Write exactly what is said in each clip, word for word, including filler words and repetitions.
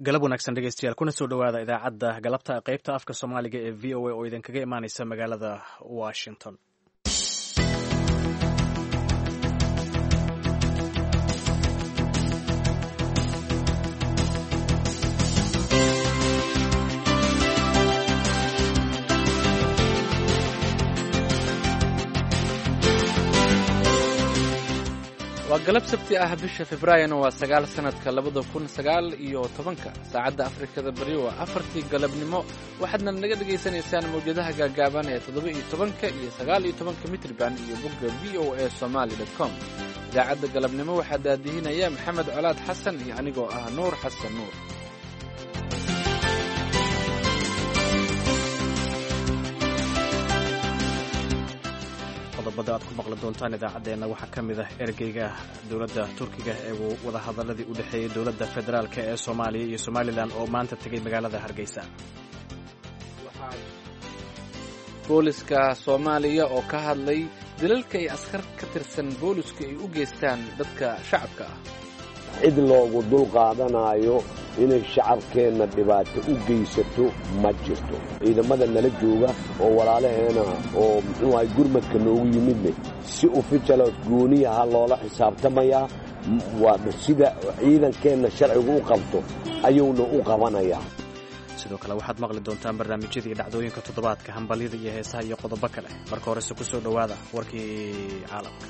galab wanaagsan dhegeystayaal kuna soo dhowaada idaacadda galabta qaybta afka soomaaliga ee v o a oo idinkaga imaaneysa magaalada washington. waa galab sabti ah bisha februaarina waa sagaal sanadka labada kun sagaal iyo tobanka saacadda afrikada bari waa afartii galabnimo waxaadna naga dhegaysanaysaan mawjadaha gaagaaban ee toddoba iyo tobanka iyo sagaal iyo tobanka mitrban iyo bogga v o a somaly dot com. idaacadda galabnimo waxaa daadihinaya maxamed colaad xasan iyo anigoo ah nuur xasan nuur. qodobada aad ku maqli doontaan idaacaddeenna waxaa ka mid ah ergeyga dowladda turkiga ee wadahadaladii u dhexeeyey dowladda federaalk ee soomaaliya iyo somalilan oo maanta tegey magaalada hargeysa. booliska soomaaliya oo ka hadlay dilalka ay askar ka tirsan booliska ay u geystaan dadka shacabka ah. cid loogu dul qaadanayo inay shacabkeenna dhibaato u geysato ma jirto. ciidamada nala jooga oo walaalaheena oo muxuu ahay gurmadka noogu yimidne si officialos gooniyaha loola xisaabtamayaa waa sida ciidankeenna sharcigu u qabto ayuuna u qabanayaa. sidoo kale waxaad maqli doontaan barnaamijyada iyo dhacdooyinka toddobaadka hambalyada iyo heesaha iyo qodobo kale. marka horese ku soo dhowaada warkii caalamka.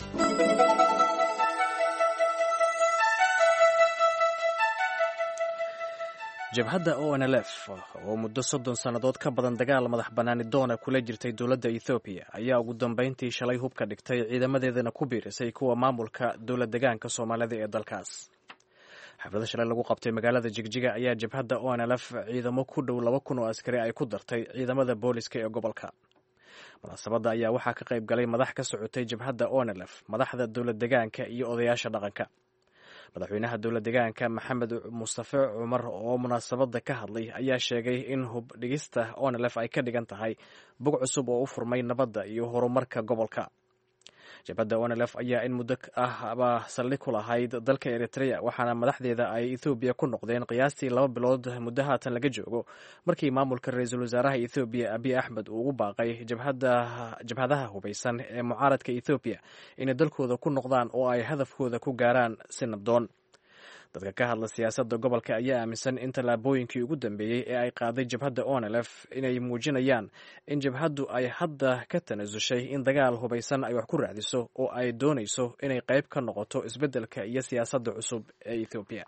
jabhadda o n l f oo muddo soddon sannadood ka badan dagaal madax bannaani doona kula jirtay dowladda ethoobiya ayaa ugu dambayntii shalay hubka dhigtay ciidamadeedana ku biirisay kuwa maamulka dowlad degaanka soomaalida ee dalkaas. xaflada shalay lagu qabtay magaalada jigjiga ayaa jabhadda o n l f ciidamo ku dhow laba kun oo askari ay ku dartay ciidamada booliska ee gobolka. munaasabadda ayaa waxaa ka qayb galay madax ka socotay jabhadda o n l f, madaxda dowlad degaanka iyo odayaasha dhaqanka. madaxweynaha dowlad degaanka maxamed mustafe cumar oo munaasabadda ka hadlay ayaa sheegay in hub dhigista o n l f ay ka dhigan tahay bog cusub oo u furmay nabadda iyo horumarka gobolka. jabhadda o n l f ayaa in muddo ahba saldhig ku lahayd dalka eritrea waxaana madaxdeeda ay ethoobiya ku noqdeen qiyaastii laba bilood muddo haatan laga joogo markii maamulka ra-iisul wasaaraha ethoobiya abiy axmed uu ugu baaqay jabhadaha hubaysan ee mucaaradka ethoobiya inay dalkooda ku noqdaan oo ay hadafkooda ku gaaraan si nabdoon. dadka ka hadla siyaasadda gobolka ayaa aaminsan in tallaabooyinkii ugu dambeeyey ee ay qaaday jabhadda o n l f inay muujinayaan in jabhaddu ay hadda ka tanaasushay in dagaal hubaysan ay wax ku raacdiso oo ay doonayso inay qayb ka noqoto isbeddelka iyo siyaasadda cusub ee ethoobiya.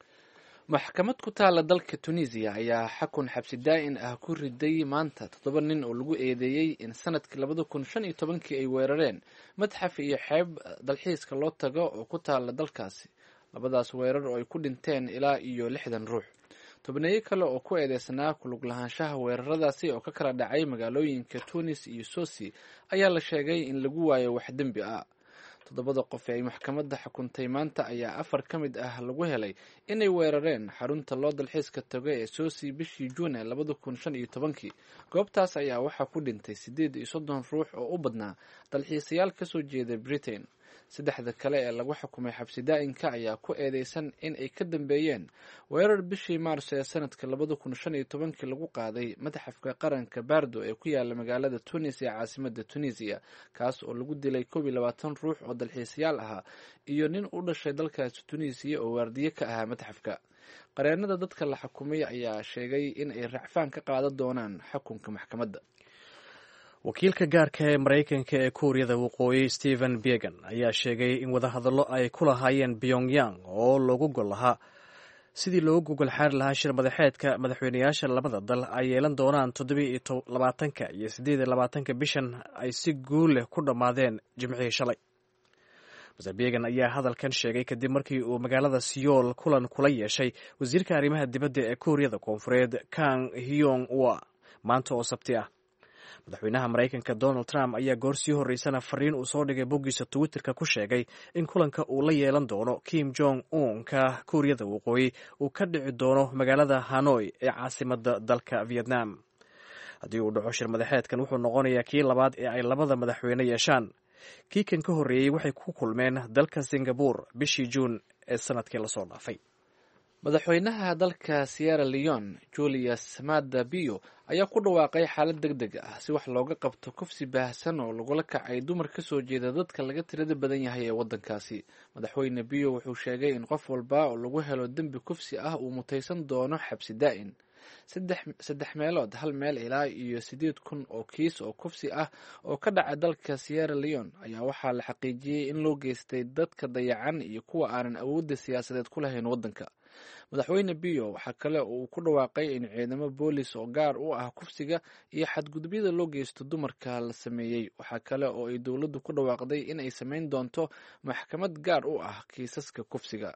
maxkamad ku taalla dalka tunisiya ayaa xakun xabsi daa'in ah ku riday maanta toddoba nin oo lagu eedeeyey in sanadkii labada kun shan iyo tobankii ay weerareen madxaf iyo xeeb dalxiiska loo tago oo ku taalla dalkaasi. labadaas weerar oo ay ku dhinteen ilaa iyo lixdan ruux. tobneeyo kale oo ku eedeysanaa kulug lahaanshaha weeraradaasi oo ka kala dhacay magaalooyinka tunis iyo sosi ayaa la sheegay in lagu waayo wax dembi ah. toddobada qof ee ay maxkamadda xukuntay maanta ayaa afar ka mid ah lagu helay inay weerareen xarunta loo dalxiiska tago ee sosi bishii juune labada kun shan iyo tobankii. goobtaas ayaa waxaa ku dhintay siddeed iyo soddon ruux oo u badnaa dalxiisayaal kasoo jeeda britain. saddexda kale ee lagu xukumay xabsi daa'inka ayaa ku eedeysan in ay ka dambeeyeen weerar bishii maarso ee sanadka labada kun shan iyo tobankii lagu qaaday madxafka qaranka bardo ee ku yaala magaalada tunis ee caasimadda tunisiya, kaas oo lagu dilay koob iyo labaatan ruux oo dalxiisayaal ahaa iyo nin u dhashay dalkaasi tunisiya oo waardiye ka ahaa madxafka. qareennada dadka la xukumay ayaa sheegay in ay racfaan ka qaadan doonaan xukunka maxkamadda. wakiilka gaarka ee maraykanka ee kuuriyada waqooyi stephen began ayaa sheegay in wadahadallo ay ku lahaayeen pyongyang oo loogu gol lahaa sidii loogu gogol xaari lahaa shir madaxeedka madaxweynayaasha labada dal ay yeelan doonaan toddobiiyo labaatanka iyo siddeed iyo labaatanka bishan ay si guul leh ku dhammaadeen jimcihii shalay. master began ayaa hadalkan sheegay kadib markii uu magaalada seoul kulan kula yeeshay wasiirka arrimaha dibadda ee kuuriyada koonfureed kang hyong wa maanta oo sabti ah. madaxweynaha maraykanka donald trump ayaa goor sii horreysana fariin uu soo dhigay boggiisa twitterka ku sheegay in kulanka uu la yeelan doono kim jong un-ka kuuriyada waqooyi uu ka dhici doono magaalada hanoi ee caasimadda dalka vietnam. haddii uu dhaco shir madaxeedkan wuxuu noqonayaa kii labaad ee ay labada madaxweyne yeeshaan. kii kan ka horreeyey waxay ku kulmeen dalka singabore bishii juun ee sanadkii lasoo dhaafay. madaxweynaha dalka Sierra Leone Julius Maada Bio ayaa ku dhawaaqay xaalad degdeg ah si wax looga qabto kufsi baahsan oo lagula kacay dumar ka soo jeeda dadka laga tirada badan yahay ee waddankaasi. Madaxweyne Bio wuxuu sheegay in qof walba oo lagu helo dembi kufsi ah uu mutaysan doono xabsi daa'in. saddex saddex meelood hal meel ilaa iyo sideed kun oo kiis oo kufsi ah oo ka dhaca dalka Sierra Leone ayaa waxaa la xaqiijiyey in loo geystay dadka dayacan iyo kuwa aanan awoodda siyaasadeed ku lahayn waddanka. madaxweyne Bio waxaa kale oo uu ku dhawaaqay in ciidamo boolis oo gaar u ah kufsiga iyo xadgudubyada loo geysto dumarka la sameeyey. waxaa kale oo ay dowladdu ku dhawaaqday in ay samayn doonto maxkamad gaar u ah kiisaska kufsiga.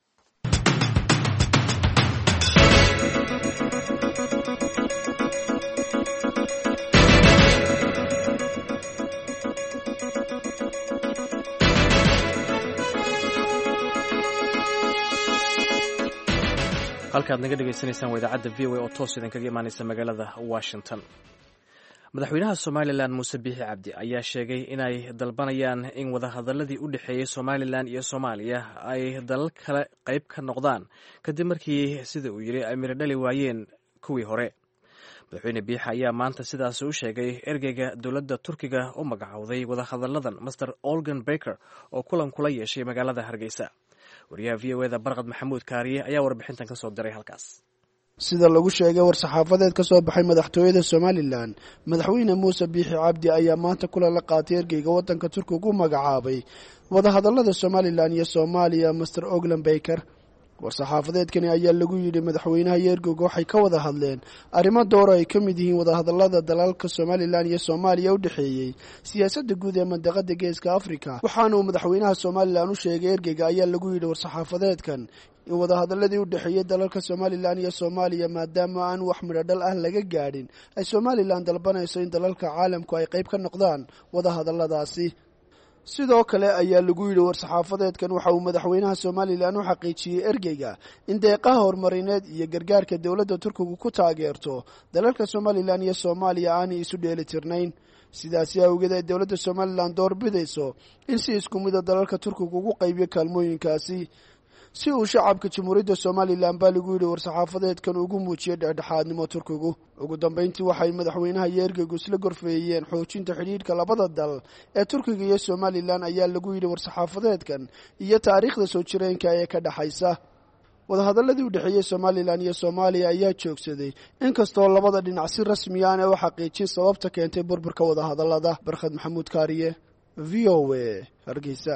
halkaad naga dhegaysanaysaan waa idaacadda v o a oo toos idinkaga imaanaysa magaalada Washington. madaxweynaha Somaliland Muuse Biixi Cabdi ayaa sheegay inay dalbanayaan in wadahadaladii u dhexeeyay Somaliland iyo Soomaaliya ay dalal kale qayb ka noqdaan kadib markii sida uu yiri ay miro dhali waayeen kuwii hore. madaxweyne Biixi ayaa maanta sidaas u sheegay ergeyga dowladda Turkiga u magacowday wadahadaladan Master Olgan Baker oo kulan kula yeeshay magaalada Hargeysa. wariyaha v o a da Barqad Maxamuud Kaariye ayaa warbixintan ka soo diray halkaas. sida lagu sheegay war-saxaafadeed ka soo baxay madaxtooyada Somaliland, madaxweyne Muuse Biixi Cabdi ayaa maanta kulan la qaatay ergeyga waddanka Turkiga u magacaabay wadahadalada Somaliland iyo Soomaaliya Master Olgan Baker. war-saxaafadeedkani ayaa lagu yidhi madaxweynaha iyo ergeyga waxay ka wada hadleen arrimo door ay ka mid yihiin wadahadalada dalalka Somaliland iyo Soomaaliya u dhexeeyay siyaasadda guud ee mandaqada Geeska Afrika. waxaana uu madaxweynaha Somaliland u sheegay ergeyga ayaa lagu yidhi war-saxaafadeedkan in wadahadaladii u dhexeeyay dalalka Somaliland iyo Soomaaliya maadaama aan wax midho dhal ah laga gaadhin ay Somaliland dalbanayso in dalalka caalamku ay qayb ka noqdaan wadahadaladaasi. sidoo kale ayaa lagu yidhi war-saxaafadeedkan waxa uu madaxweynaha Somaliland u xaqiijiyey ergeyga in deeqaha horumarineed iyo gargaarka dowladda Turkigu ku taageerto dalalka Somaliland iyo Soomaaliya aanay isu dheelitirnayn. sidaasi awgeed ay dowladda Somaliland doorbidayso in si isku mid ah dalalka Turkigu ugu qaybiyo kaalmooyinkaasi si uu shacabka Jamhuuriyadda Somaliland baa lagu yidhi war-saxaafadeedkan ugu muujiyay dhexdhexaadnimo Turkigu. ugu dambeyntii waxay madaxweynaha iyo ergeygu isla gorfeeyeen xoojinta xidhiidhka labada dal ee Turkiga iyo Somaliland ayaa lagu yidhi war-saxaafadeedkan iyo taariikhda soo jireenka ee ka dhaxaysa. wadahadaladii u dhexeeyay Somaliland iyo Soomaaliya ayaa joogsaday inkastoo labada dhinac si rasmi ah ay u xaqiijin sababta keentay burburka wadahadalada. Barqad Maxamuud Kaariye, V O A, Hargeysa.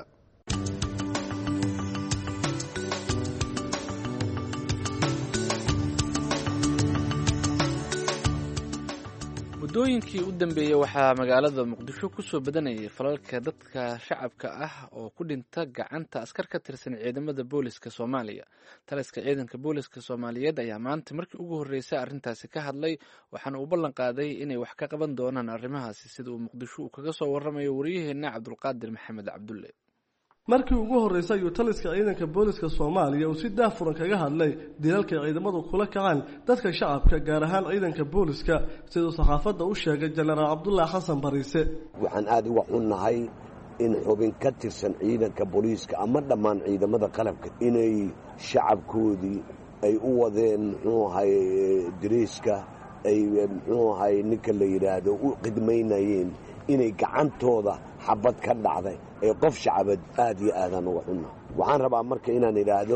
muddooyinkii u dambeeyey waxaa magaalada Muqdisho ku soo badanayay falalka dadka shacabka ah oo ku dhinta gacanta askar ka tirsan ciidamada booliska Soomaaliya. taliska ciidanka booliska Soomaaliyeed ayaa maanta markii ugu horreysay arrintaasi ka hadlay waxaana uu ballan qaaday inay wax ka qaban doonaan arrimahaasi sida uu Muqdisho kaga soo warramayo wariyaheena Cabdulqaadir Maxamed Cabdulle. markii ugu horeysay ayuu taliska ciidanka booliska Soomaaliya uu si daafuran kaga hadlay dilalka ciidamadu kula kacaan dadka shacabka gaar ahaan ciidanka booliska sida saxaafadda u sheegay Jenaraal Cabdullaahi Xasan Bariise. waxaan aad uga xunnahay in xubin ka tirsan ciidanka booliska ama dhammaan ciidamada qalabka inay shacabkoodii ay u wadeen muxuu ahay diriiska ay muxuu ahay ninka la yiraahdo u qidmaynayeen inay gacantooda xabad ka dhacday ee qof shacabad aad iyo aadan uga xunna. waxaan rabaa marka inaan idhaahdo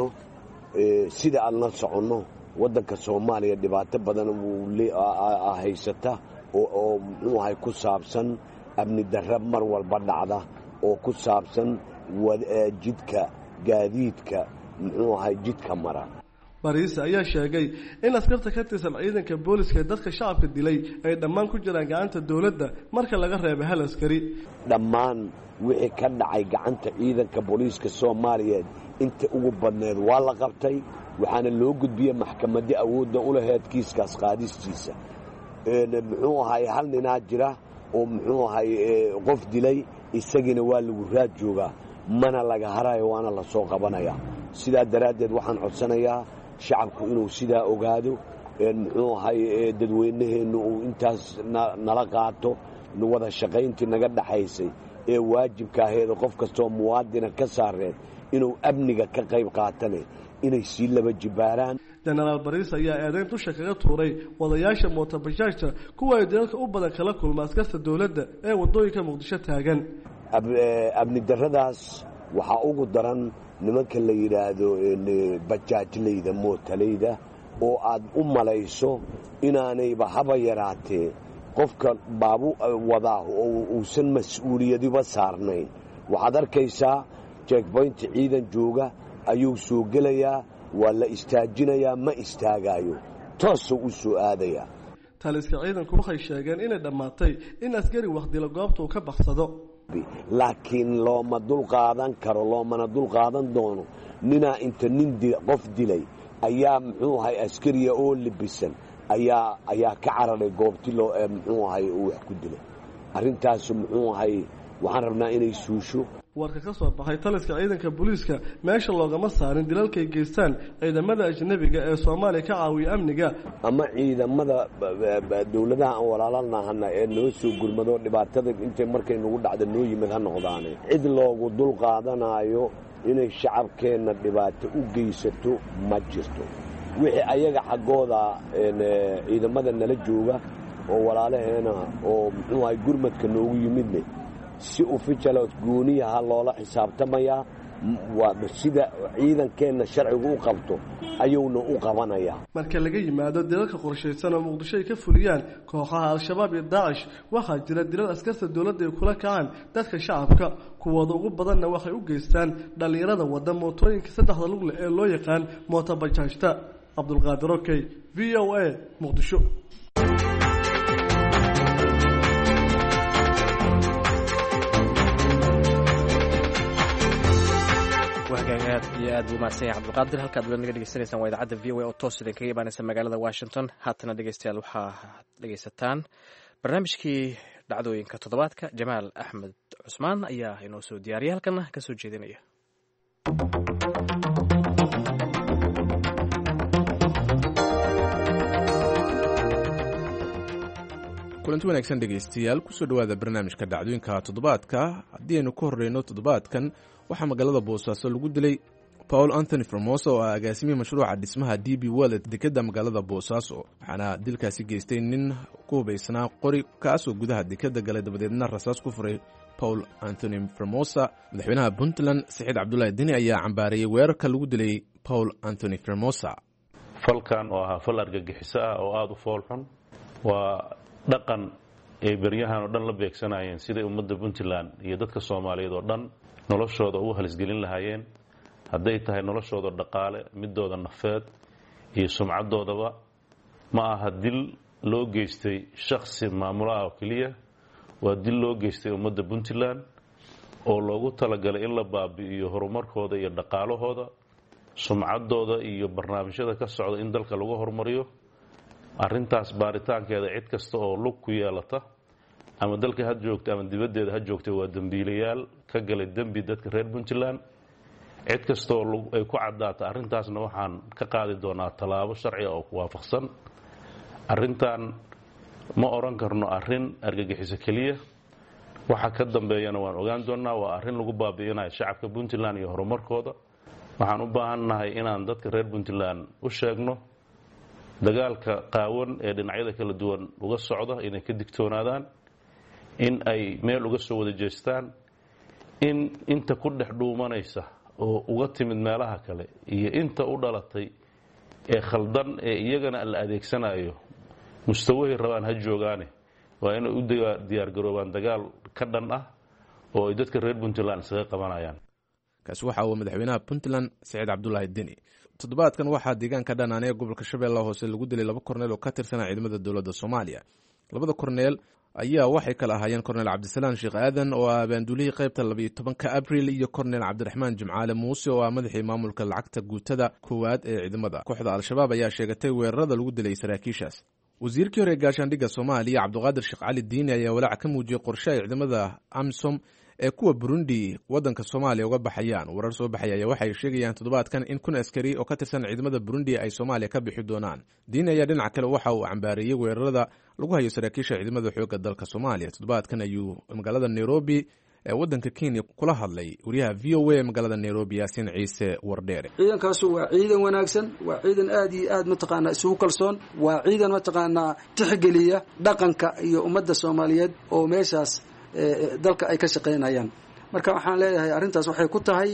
sida aan la soconno waddanka Soomaaliya dhibaato badan uu haysata oo muxuu ahay ku saabsan amni darro mar walba dhacda oo ku saabsan jidka gaadiidka muxuu ahay jidka mara. Bariise ayaa sheegay in askarta ka tirsan ciidanka booliska dadka shacabka dilay ay dhammaan ku jiraan gacanta dowladda marka laga reebay hal askari. dhammaan wixii ka dhacay gacanta ciidanka booliska Soomaaliyeed inta ugu badneed waa la qabtay waxaana loo gudbiyay maxkamadda awoodda u lahayd kiiskaas qaadistiisa. ee muxuu ahay hal ninaa jira oo muxuu ahay qof dilay isagina waa lagu raad joogaa mana laga harayo waana la soo qabanaya. sidaa daraaddeed waxaan codsanayaa shacabku inuu sidaa ogaado muxuu ahay dadweynaheenu uu intaas nala qaato wada shaqayntii naga dhaxaysay ee waajibka ahayd qof kastoo muwaadina ka saareed inuu amniga ka qayb qaatane inay sii laba jibaaraan. jenaraal bariis ayaa eedayn dusha kaga tuuray wadayaasha mootobajaajta kuwa ay dalalka u badan kala kulma askarta dowladda ee wadooyinka muqdisho taagan. abni darradaas waxaa ugu daran nimanka la yidhaahdo bajaajlayda mootalayda oo aad u malayso inaanayba haba yaraatee qofka baabu wadaa oo uusan mas-uuliyadiba saarnayn. waxaad arkaysaa jeekboynta ciidan jooga ayuu soo gelayaa, waa la istaajinayaa, ma istaagaayo, toosuu u soo aadayaa. taliska ciidanku waxay sheegeen inay dhammaatay in askari wakhdila goobta uu ka baxsado, laakiin looma dulqaadan karo, loomana dulqaadan doono. ninaa inta nin qof dilay ayaa muxuu ahay askariya oo libisan ayaa ayaa ka cararay goobti loo muxuu ahay uu wax ku dilay. arrintaas muxuu ahay waxaan rabnaa inay suusho. warka ka soo baxay taliska ciidanka booliiska meesha loogama saarin dilalkay geystaan ciidamada ajnabiga ee Soomaaliya ka caawiya amniga ama ciidamada dawladaha aan walaalanahay ee noo soo gurmado dhibaatada intay markay nagu dhacdo noo yimid ha noqdaan. cid loogu dul qaadanayo inay shacabkeena dhibaato u geysato ma jirto. wixii ayaga xagooda ciidamada nala jooga oo walaalaheena oo muxuu ahay gurmadka noogu yimidne si official gooniyaha loola xisaabtamaya waa sida ciidankeena sharcigu u qabto ayuuna u qabanaya. marka laga yimaado dilalka qorsheysan oo muqdisho ay ka fuliyaan kooxaha al-shabaab iyo daacish waxaa jira dilal askarta dawladda ay kula kacaan dadka shacabka kuwooda ugu badanna waxay u geystaan dhalinyarada wada mootooyinka saddexda lug leh ee loo yaqaan mootobajaajta. cabdulqaadir okey v o a muqdisho. aad iyo aad buu mahadsan yahay cabdulqaadir. halkaad wada naga dhegeysanaysaan waa idaacadda v o a oo toos idin kaga imaanaysa magaalada washington. haatana dhegeystayaal waxaa dhegeysataan barnaamijkii dhacdooyinka toddobaadka. jamaal axmed cusmaan ayaa inoo soo diyaariyay halkana ka soo jeedinaya. kulanti wanaagsan dhegeystayaal, kusoo dhowaada barnaamijka dhacdooyinka toddobaadka. haddii aynu ku horreyno toddobaadkan waxaa magaalada boosaaso lagu dilay paul anthony formosa oo ah agaasimihii mashruuca dhismaha d b world dekedda magaalada boosaaso. waxaana dilkaasi geystay nin ku hubaysnaa qori kaasoo gudaha dekedda galay dabadeedna rasaas ku furay paul anthony formosa. madaxweynaha puntland saciid cabdulaahi deni ayaa cambaareeyey weerarka lagu dilay paul anthony formosa. falkan oo ahaa fal argagixiso ah oo aada u foolxun, waa dhaqan ay beryahan oo dhan la beegsanayeen siday ummadda puntland iyo dadka soomaaliyeed oo dhan noloshooda ugu halisgelin lahaayeen, hadday tahay noloshooda dhaqaale, midooda nafeed iyo sumcadoodaba. ma aha dil loo geystay shakhsi maamulaha oo keliya, waa dil loo geystay ummadda puntland oo loogu talagalay in la baabi'iyo horumarkooda iyo dhaqaalahooda, sumcadooda iyo barnaamijyada ka socda in dalka lagu horumariyo. arrintaas baaritaankeeda cid kasta oo lug ku yeelata ama dalka ha joogta ama dibaddeeda ha joogta waa dembiilayaal ka galay dembi dadka reer puntland. cid kasta oo ay ku caddaata arrintaasna waxaan ka qaadi doonaa tallaabo sharciga oo ku waafaqsan. arrintan ma odhan karno arrin argagixiso keliya, waxa ka dambeeyana waan ogaan doonnaa. waa arrin lagu baabi'inayo shacabka puntland iyo horumarkooda. waxaan u baahannahay inaan dadka reer puntland u sheegno dagaalka qaawan ee dhinacyada kala duwan uga socda inay ka digtoonaadaan, in ay meel uga soo wada jeestaan, in inta ku dhex dhuumanaysa oo uga timid meelaha kale iyo inta u dhalatay ee khaldan ee iyagana la adeegsanayo mustawahay rabaan ha joogaane waa inay u diyaargaroobaan dagaal ka dhan ah oo ay dadka reer puntland isaga qabanayaan. kaasi waxa uu madaxweynaha puntland saciid cabdulaahi deni. toddobaadkan waxaa deegaanka dhanaan ee gobolka shabeellaha hoose lagu dilay laba korneel oo ka tirsanaa ciidamada dowladda soomaaliya. labada korneel ayaa waxay kala ahaayeen korneel cabdisalaan sheekh aadan oo ah abaanduulihii qaybta labayo tobanka abril iyo korneel cabdiraxmaan jimcaale muuse oo ah madaxii maamulka lacagta guutada koowaad ee ciidamada. kooxda al-shabaab ayaa sheegatay weerarada lagu dilay saraakiishaas. wasiirkii hore ee gaashaandhigga soomaaliya cabdiqaadir sheekh cali diini ayaa walaac ka muujiyey qorshe ay ciidamada amisom ee kuwa burundi waddanka soomaaliya uga baxayaan. warar soo baxaya ayaa waxay sheegayaan toddobaadkan in kun askari oo ka tirsan ciidamada burundi ay soomaaliya ka bixi doonaan. diini ayaa dhinaca kale waxa uu cambaareeyey weerarada lagu hayo saraakiisha ciidamada xoogga dalka soomaaliya. toddobaadkan ayuu magaalada nairobi ee waddanka kenya kula hadlay wariyaha v o a magaalada nairobi yaasin ciise wardheere. ciidankaasu waa ciidan wanaagsan, waa ciidan aad iyo aad mataqaanaa isugu kalsoon, waa ciidan mataqaanaa tixgeliya dhaqanka iyo ummadda soomaaliyeed oo meeshaas dalka ay ka shaqaynayaan. marka waxaan leeyahay arrintaas waxay ku tahay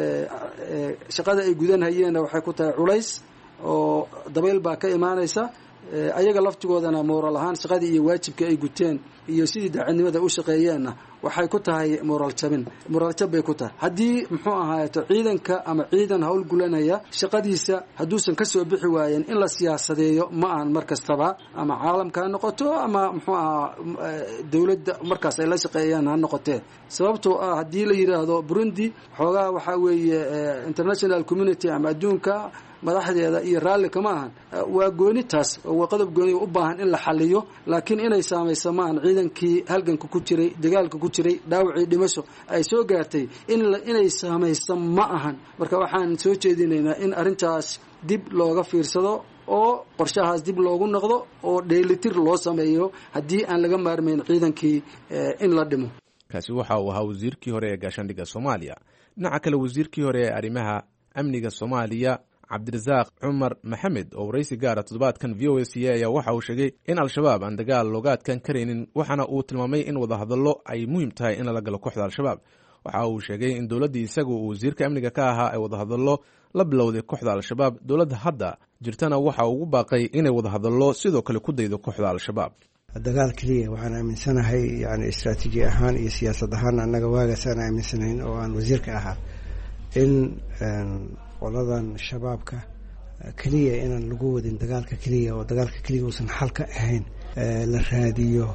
shaqada ay gudanhayeenna waxay ku tahay culays oo dabayl baa ka imaanaysa. ayaga laftigoodana moral ahaan shaqadii iyo waajibkii ay guteen iyo sidii daacadnimada u shaqeeyeenna waxay ku tahay moral jabin moral jab bay ku tahay. haddii muxuu ahaayeto ciidanka ama ciidan hawl gulanaya shaqadiisa hadduusan ka soo bixi waayeen in la siyaasadeeyo ma ahan mar kastaba, ama caalamka ha noqoto ama muxuu ahaa dowladda markaas ay la shaqeeyaan ha noqotee. sababtoo ah haddii la yidhaahdo Burundi xoogaa waxaa weeye international community ama adduunka madaxdeeda iyo raalli kama ahan, waa goonitaas oo qodob gooni u baahan in la xaliyo, laakiin inay saamayso ma ahan. ciidankii halganka ku jiray, dagaalka ku jiray, dhaawacii dhimasho ay soo gaartay in inay saamayso ma ahan. marka waxaan soo jeedinaynaa in arrintaas dib looga fiirsado oo qorshahaas dib loogu noqdo oo dheelitir loo sameeyo haddii aan laga maarmayn ciidankii in la dhimo. kaasi waxa uu ahaa wasiirkii hore ee gaashaandhigga Soomaaliya. dhinaca kale wasiirkii hore ee arrimaha amniga Soomaaliya cabdirasaaq cumar maxamed oo waraysi gaara toddobaadkan v o a c ayaa waxa uu sheegay in al-shabaab aan dagaal looga adkaan karaynin, waxaana uu tilmaamay in wadahadallo ay muhiim tahay in lala galo kooxda al-shabaab. waxa uu sheegay in dowladdii isagu uu wasiirka amniga ka ahaa ay wadahadallo la bilowday kooxda al-shabaab. dowladda hadda jirtana waxa ugu baaqay inay wadahadallo sidoo kale ku daydo kooxda al-shabaab. dagaal keliya waxaan aaminsanahay yani istaraatiiji ahaan iyo siyaasad ahaan annaga waagaasaan aaminsanayn oo aan wasiirka ahaa in qoladan shabaabka keliya inaan lagu wadin dagaalka keliya oo dagaalka keliya uusan xal ka ahayn, la raadiyo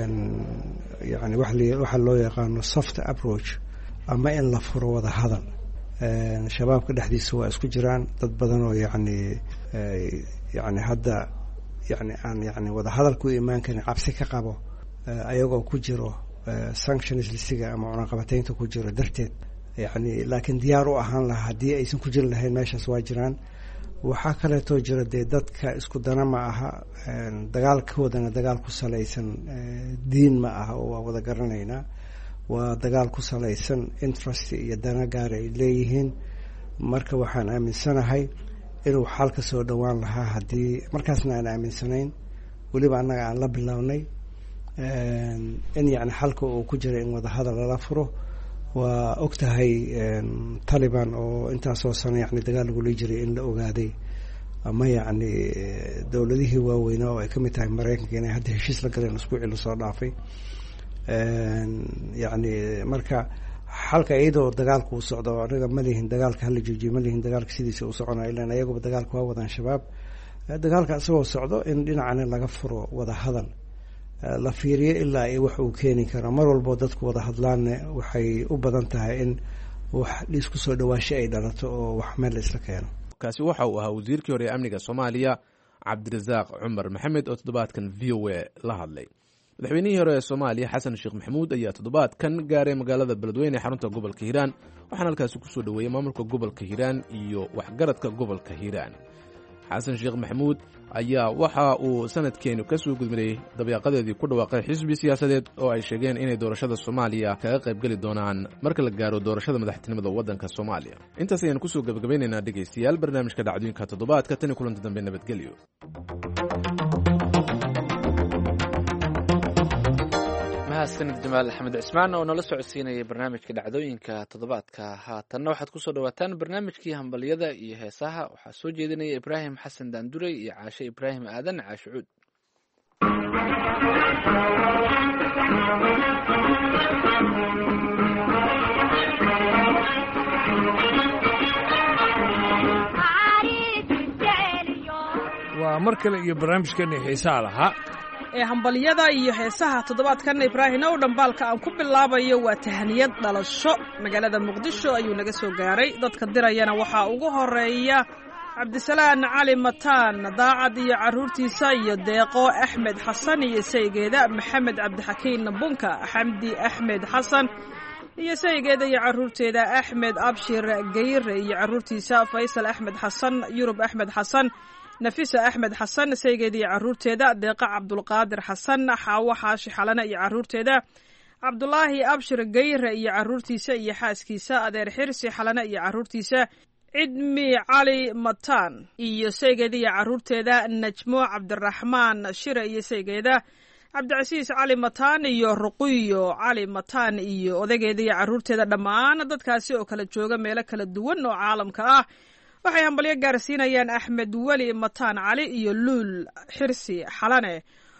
yani waxa loo yaqaano soft approach ama in la furo wada hadal. shabaabka dhexdiisa waa isku jiraan dad badan oo yani yani hadda yani aan yani wada hadal ku imaan karin, cabsi ka qabo ayagoo ku jiro sanctions listiga ama cunaqabataynta ku jiro darteed. yani laakiin diyaar u ahaan lahaa haddii aysan ku jiri lahayn meeshaas waa jiraan. waxaa kaleetoo jira dee dadka isku dana ma aha, dagaalkoodana dagaal ku salaysan diin ma aha oo waa wada garanaynaa. waa dagaal ku salaysan interest iyo dana gaar ay leeyihiin. marka waxaan aaminsanahay inuu xal ka soo dhowaan lahaa haddii markaasna aan aaminsanayn weliba annaga aan la bilownay in yani xalka uu ku jira in wada hadal lala furo. waa og tahay taliban oo intaasoo sano yani dagaal lagula jiray in la ogaaday, ama yani dowladihii waaweynaa oo ay ka mid tahay maraykanka inay hadda heshiis la galeen isbuucii lasoo dhaafay. yani marka xalka iyadoo dagaalka uu socdo anaga ma lihin dagaalka hala joojiyo, ma lihin dagaalka sidiisa u soconaa, ilaan ayaguba dagaalka waa wadaan shabaab. dagaalka isagoo socdo in dhinacana laga furo wada hadal, la fiiriyo ilaa ay wax uu keeni karo. mar walboo dadku wada hadlaanna waxay u badan tahay in wax isku soo dhawaasho ay dhalato oo wax meel la isla keeno. kaasi waxa uu ahaa wasiirkii hore ee amniga Soomaaliya cabdirasaaq cumar maxamed oo toddobaadkan v o a la hadlay. madaxweynihii hore ee Soomaaliya xasan sheekh maxamuud ayaa toddobaadkan gaaray magaalada beledweyne ee xarunta gobolka Hiiraan, waxaana halkaasi ku soo dhaweeyay maamulka gobolka Hiiraan iyo waxgaradka gobolka Hiiraan. xasan sheekh maxamuud ayaa waxa uu sanadkeenu ka soo gudbinayay dabeeqadeedii ku dhawaaqay xisbi siyaasadeed oo ay sheegeen inay doorashada Soomaaliya kaga qayb gali doonaan marka la gaaro doorashada madaxtinimada waddanka Soomaaliya. intaas ayaan ku soo gabagabeynaynaa dhegeystayaal barnaamijka dhacdooyinka toddobaadka tan kulanti dambe nabadgelyo. mahadsanid jamaal axmed cismaan oo nala socodsiinayay barnaamijka dhacdooyinka toddobaadka. haatanna waxaad ku soo dhawaataan barnaamijkii hambalyada iyo heesaha. waxaa soo jeedinaya ibraahim xasan daandurey iyo caashe ibraahim aadan caashe cuud. waa mar kale iyo barnaamijkeena xiisaha lahaa ee hambalyada iyo heesaha toddobaadkan. ibraahim ow dhambaalka aan ku bilaabayo waa tahaniyad dhalasho. magaalada muqdisho ayuu naga soo gaaray. dadka dirayana waxaa ugu horeeya cabdisalaan cali mataan daacad iyo caruurtiisa iyo deeqo axmed xasan iyo saygeeda maxamed cabdixakiin bunka, xamdi axmed xasan iyo saygeeda iyo caruurteeda axmed abshir gayre iyo caruurtiisa faysal axmed xasan, yurub axmed xasan, nafisa axmed xasan saygeeda iyo caruurteeda, deeqa cabdulqaadir xasan, xaawo xaashi xalana iyo caruurteeda, cabdulaahi abshir gayre iyo caruurtiisa iyo xaaskiisa adeer xirsi xalane iyo caruurtiisa cidmi cali mataan iyo saygeeda iyo caruurteeda najmo cabdiraxmaan shire iyo saygeeda cabdicasiis cali mataan iyo ruqiyo cali mataan iyo odageeda iyo caruurteeda dhammaan dadkaasi oo kala jooga meelo kala duwan oo caalamka ah waxay hambalyo gaarsiinayaan axmed weli mataan cali iyo luul xirsi xalane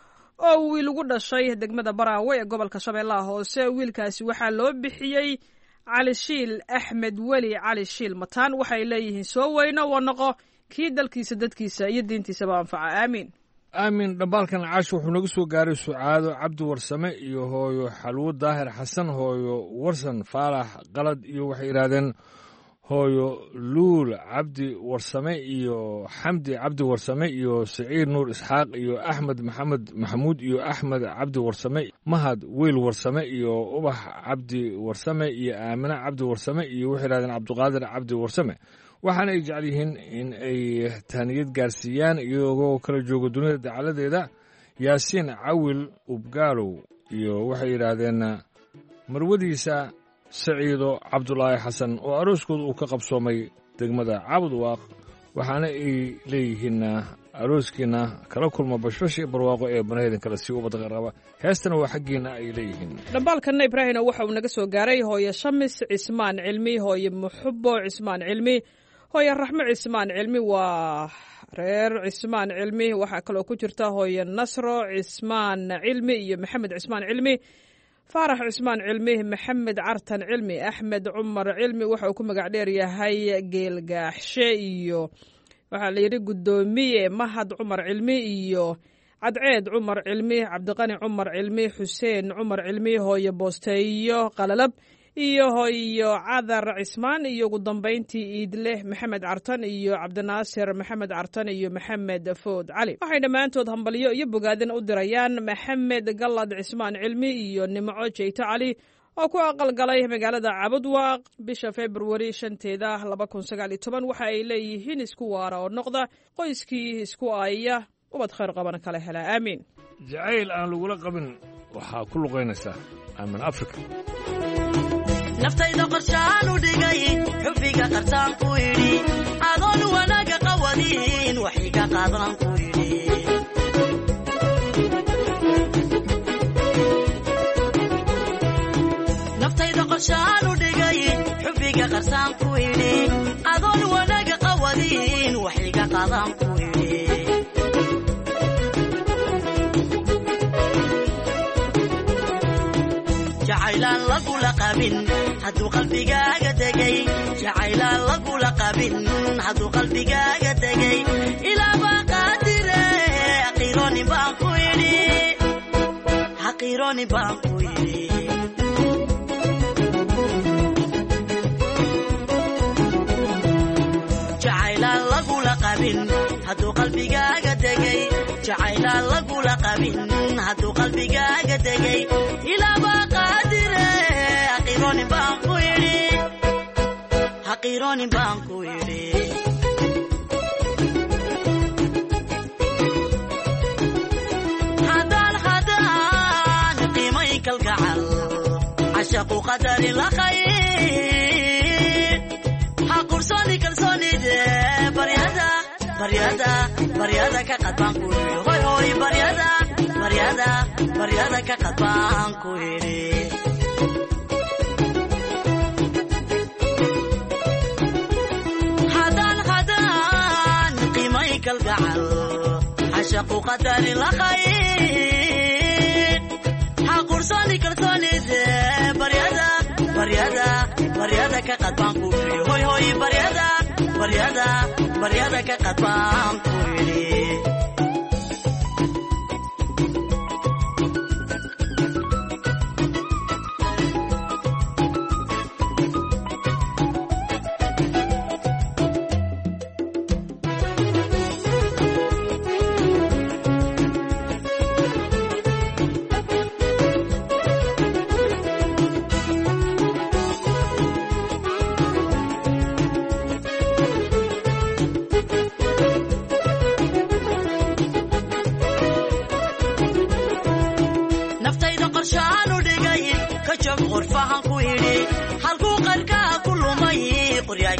oo wiil ugu dhashay degmada baraawe ee gobolka shabeellaha hoose wiilkaasi waxaa loo bixiyey cali shiil axmed weli cali shiil mataan waxay leeyihiin soo weyno waa noqo kii dalkiisa dadkiisa iyo diintiisaba anfaca aamiin aamin dhambaalkan caash wuxuu naga soo gaaray sucaado cabdi warsame iyo hooyo xalwo daahir xasan hooyo warsan faalax qalad iyo waxay yidhaahdeen hooyo luul cabdi warsame iyo xamdi cabdi warsame iyo siciid nuur isxaaq iyo axmed maxamed maxamuud iyo axmed cabdi warsame mahad weyl warsame iyo ubax cabdi warsame iyo aamine cabdi warsame iyo waxay yidhahdeen cabdiqaadir cabdi warsame waxaana ay jecel yihiin in ay tahniyad gaarsiiyaan iyagoo kala jooga dunida dacaladeeda yaasiin cawil ubgaalow iyo waxay yidhaahdeen marwadiisa saciido cabdulaahi xasan oo arooskooda uu ka qabsoomay degmada cabudwaaq waxaana ay leeyihiin arooskiina kala kulma bashbashi barwaaqo ee banahedin kale sii ubadqaraba heestana waa xaggiina ay leeyihiin dhambaalkanna ibraahino waxa uu naga soo gaaray hooye shamis cismaan cilmi hooye muxubo cismaan cilmi hooye raxmo cismaan cilmi waa reer cismaan cilmi waxaa kaloo ku jirta hooye nasro cismaan cilmi iyo maxamed cismaan cilmi faarax cismaan cilmi maxamed cartan cilmi axmed cumar cilmi waxa uu ku magac dheer yahay geelgaaxshe iyo waxaa la yidhi guddoomiye mahad cumar cilmi iyo cadceed cumar cilmi cabdiqani cumar cilmi xuseen cumar cilmi hooye boosteeyo qalalab iyo hooyo cadar cismaan iyo ugu dambayntii iidleh maxamed cartan iyo cabdinaasir maxamed cartan iyo maxamed food cali waxay dhammaantood hambalyo iyo bogaadin u dirayaan maxamed gallad cismaan cilmi iyo nimco jeyto cali oo ku aqalgalay magaalada cabudwaaq bisha februari shanteeda laba kun sagaal iyo toban waxa ay leeyihiin isku waara oo noqda qoyskii isku aaya ubad khayr qabana kala hela aamiin jacayl aan lagula qabin waxaa ku luqaynaysaa aamin afrika naftayda qorshaan u dhigay xubiga qartaan ku yidhi adoon wanaaga qawadin waxiga qaadan ku yidhi naftayda qorshaan u dhigay xubiga qartaan ku yidhi adoon wanaaga qawadin waxiga qaadan ku yidhi jacaylaan lagula qabin hadduu qalbigaaga degay jacaylaan lagula qabin hadduu qalbigaaga degay ilaa baa qaadire haqiirooni baan ku yidhi haqiirooni baan ku yidhi jacaylaan lagula qabin hadduu qalbigaaga degay jacaylaan lagula qabin hadduu qalbigaaga degay ilaa baa qaadire haqiirooni baan ku yidhi haqiirooni baan ku yidhi haddaan haddaan qiimay kalgacal cashaqu qadari la khayr ha qursoni kalsoonide baryada baryada baryada ka qadbaan ku yidhi hoy hoy baryada baryada baryada ka qadbaan ku yidhi haddaan haddaan qiimay kalgacal cashaqu qadari la khayr ha qursoni kalsoonide baryada baryada baryada ka qadbaan ku yidhi hoy hoy baryada baryada baryada ka qadbaan ku yidhi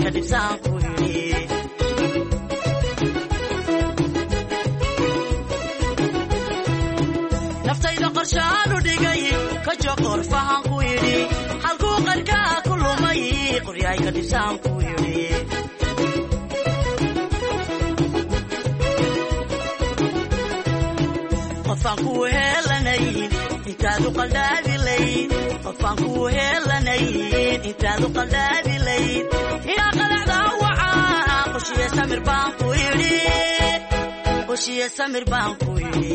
ka dhibsaan ku yidhi naftayda qorshaanu dhigay ka joqor fahan ku yidhi halkuu qarkaa ku lumay qoryaay ka dhibsaan ku yidhi qofaan kuu heelanayn intaadu qaldhaabilayd qofaan kuu heelanayn intaadu qaldhaabilayd ilaa qalacdaa wacaa qoshiye samir baan ku yidhi qoshiye samir baan ku yidhi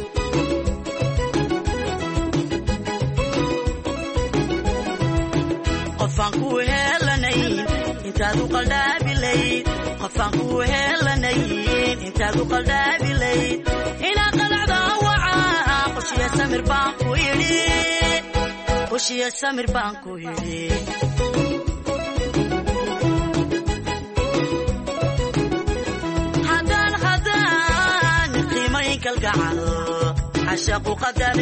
qofaan kuu heelanayn intaadu qaldhaabilayd qofaan kuu heelanayn intaadu qaldhaabilayd ilaa qalacdaa wacaa qoshiye samir baan ku yidhi qoshiye samir baan ku yidhi haddaan haddaan qiimayn kalgacal cashaqu qadari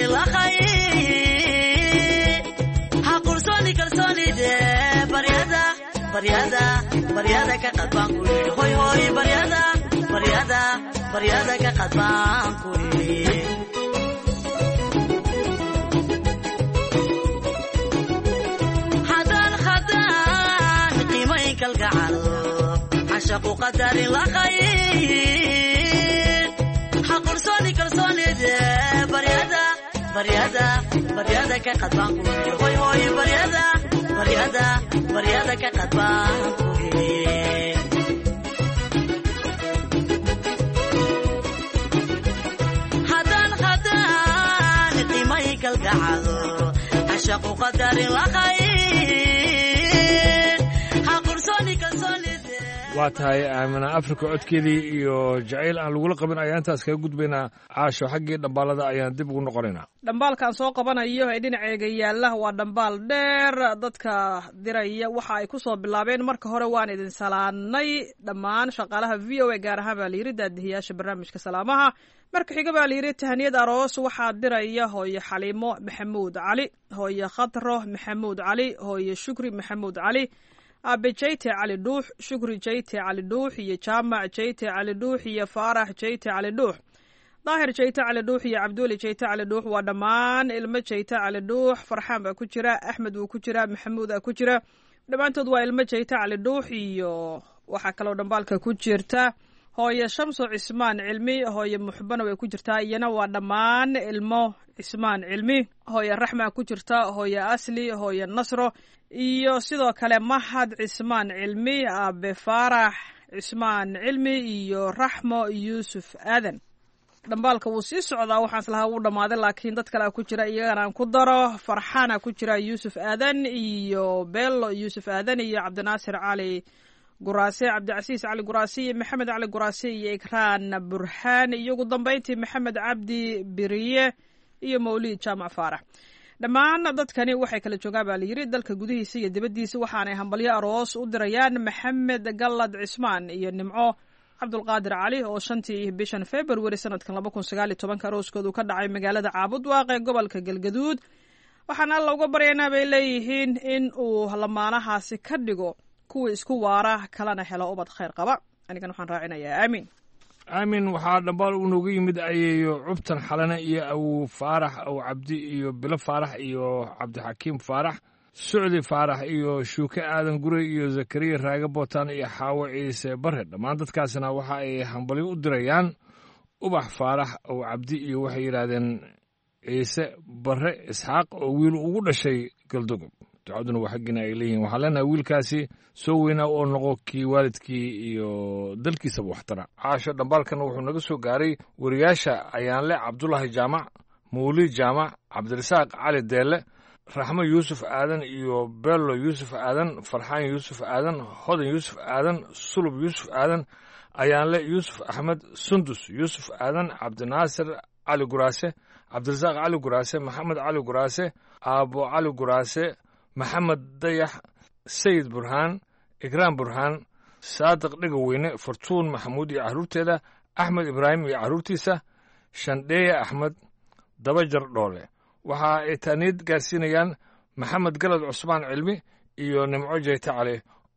lakayr ha qursoni kalsoonide baryada baryada baryada ka qadbaan ku yidhi hoy hoy baryada baryada baryada ka qadbaan ku yidhi haddaan haddaan qiimayn kalgacal cashaqu qadari lakayr ha qursoni kalsoonide baryada baryada baryada ka qadbaan ku yidhi hoy hoy baryada baryada baryada ka qadbaan ku yidhi haddaan haddaan qiimay kalgacal cashaqu qadari lakayr ha qursoni kalsoonide waa tahay aamina afrika codkeedii iyo jacayl aan lagula qabin ayaan intaas kaga gudbaynaa caasho xaggii dhambaalada ayaan dib ugu noqonaynaa dhambaalkaan soo qabanayo ee dhinaceega yaalla waa dhambaal dheer dadka diraya waxa ay ku soo bilaabeen marka hore waan idin salaanay dhammaan shaqaalaha v o a gaar ahaan baa layidhi daadihiyaasha barnaamijka salaamaha marka xiga baa layidhi tahaniyad aroos waxaa diraya hooye xaliimo maxamuud cali hooye khatro maxamuud cali hooye shukri maxamuud cali aabe jayte cali dhuux shukri jayte cali dhuux iyo jaamac jayte cali dhuux iyo faarax jayte cali dhuux daahir jayte cali dhuux iyo cabduuli jayte cali dhuux waa dhammaan ilmo jayte cali dhuux farxaan baa ku jira axmed wuu ku jira maxamuud aa ku jira dhammaantood waa ilmo jayte cali dhuux iyo waxaa kaloo dhambaalka ku jirta hooye shamso cismaan cilmi hooye muxbana way ku jirtaa iyana waa dhammaan ilmo cismaan cilmi hooye raxmaa ku jirta hooye asli hooye nasro iyo sidoo kale mahad cismaan cilmi aabe faarax cismaan cilmi iyo raxmo yuusuf aadan dhambaalka wuu sii socdaa waxaan islahaa wuu dhammaaday laakiin dad kalea ku jira iyagana aan ku daro farxaana ku jira yuusuf aadan iyo bello yuusuf aadan iyo cabdinaasir cali guraase cabdicasiis cali guraase iyo maxamed cali guraase iyo ikraan burhaan iyo ugu dambayntii maxamed cabdi biriye iyo mawliid jaamac faarax dhammaan dadkani waxay kala joogaan baa layidhi dalka gudihiisa iyo dibaddiisa waxaanay hambalyo aroos u dirayaan maxamed gallad cismaan iyo nimco cabdulqaadir cali oo shantii bishan februari sanadkan laba kun sagaal iyo tobanka arooskoodu ka dhacay magaalada caabudwaaq ee gobolka galgaduud waxaan alla uga baryaynaa bay leeyihiin in uu lamaanahaasi ka dhigo kuwa isku waara kalena helo ubad khayr qaba anigan waxaan raacinayaa aamiin aamin waxaa dhambaal uu nooga yimid ayeeyo cubtan xalane iyo awow faarax aw cabdi iyo bilo faarax iyo cabdixakiim faarax sucdi faarax iyo shuuke aadan gure iyo zakariya raage bootaan iyo xaawo ciise bare dhammaan dadkaasna waxa ay hambalyo u dirayaan ubax faarax aw cabdi iyo waxay yidhaahdeen ciise bare isxaaq oo wiil ugu dhashay galdogob ducaduna waa xaggiina ay leeyihiin waxaan leenahay wiilkaasi soo weynaa oo noqo kii waalidkii iyo dalkiisaba waxtara caasho dhambaalkan wuxuu naga soo gaaray wariyaasha ayaanle cabdulaahi jaamac mawliid jaamac cabdirasaaq cali deelle raxmo yuusuf aadan iyo bello yuusuf aadan farxaan yuusuf aadan hodan yuusuf aadan sulub yuusuf aadan ayaanle yuusuf axmed sundus yuusuf aadan cabdinaasir cali guraase cabdirasaaq cali guraase maxamed cali guraase aabo cali guraase maxamed dayax sayid burhaan ikraam burhaan saadiq dhegaweyne fartuun maxamuud iyo carruurteeda axmed ibraahim iyo carruurtiisa shandheeye axmed dabajar dhoole waxa ay taaniyad gaarsiinayaan maxamed galad cusmaan cilmi iyo nimco jeyte cali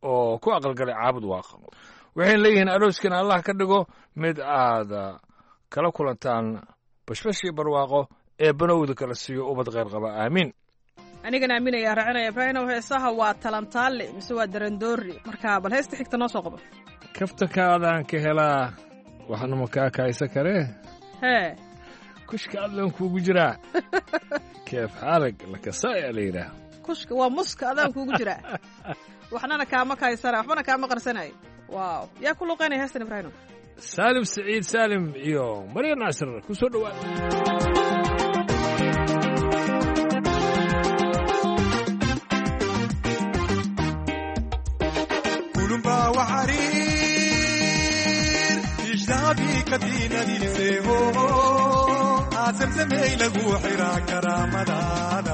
oo ku aqalgalay caabud waaqa waxay leeyihiin arooskan allah ka dhigo mid aad kala kulantaan bashbashii barwaaqo ee banowda kala siiyo ubad kheyr qaba aamiin anigana aaminaya raacinaya ibraahimow heesaha waa talantaale mise waa darandoori marka bal heesta xigta noo soo qabo kaftankaadaan ka helaa waxna ma kaa kaaysa karee hee kushka adaan kuugu jiraa keef xaalag lakasaaya la yidhaah kushka waa muska adaan kuugu jiraa waxnana kaama kaysana waxbana kaama qarsanayo waaw yaa ku luuqaynaya heestan ibraahimow saalim saciid saalim iyo marya naasir ku soo dhowaada وحرير يجدابي كدينا ديسيهو عازم زمي لغو حرا كرامة دانا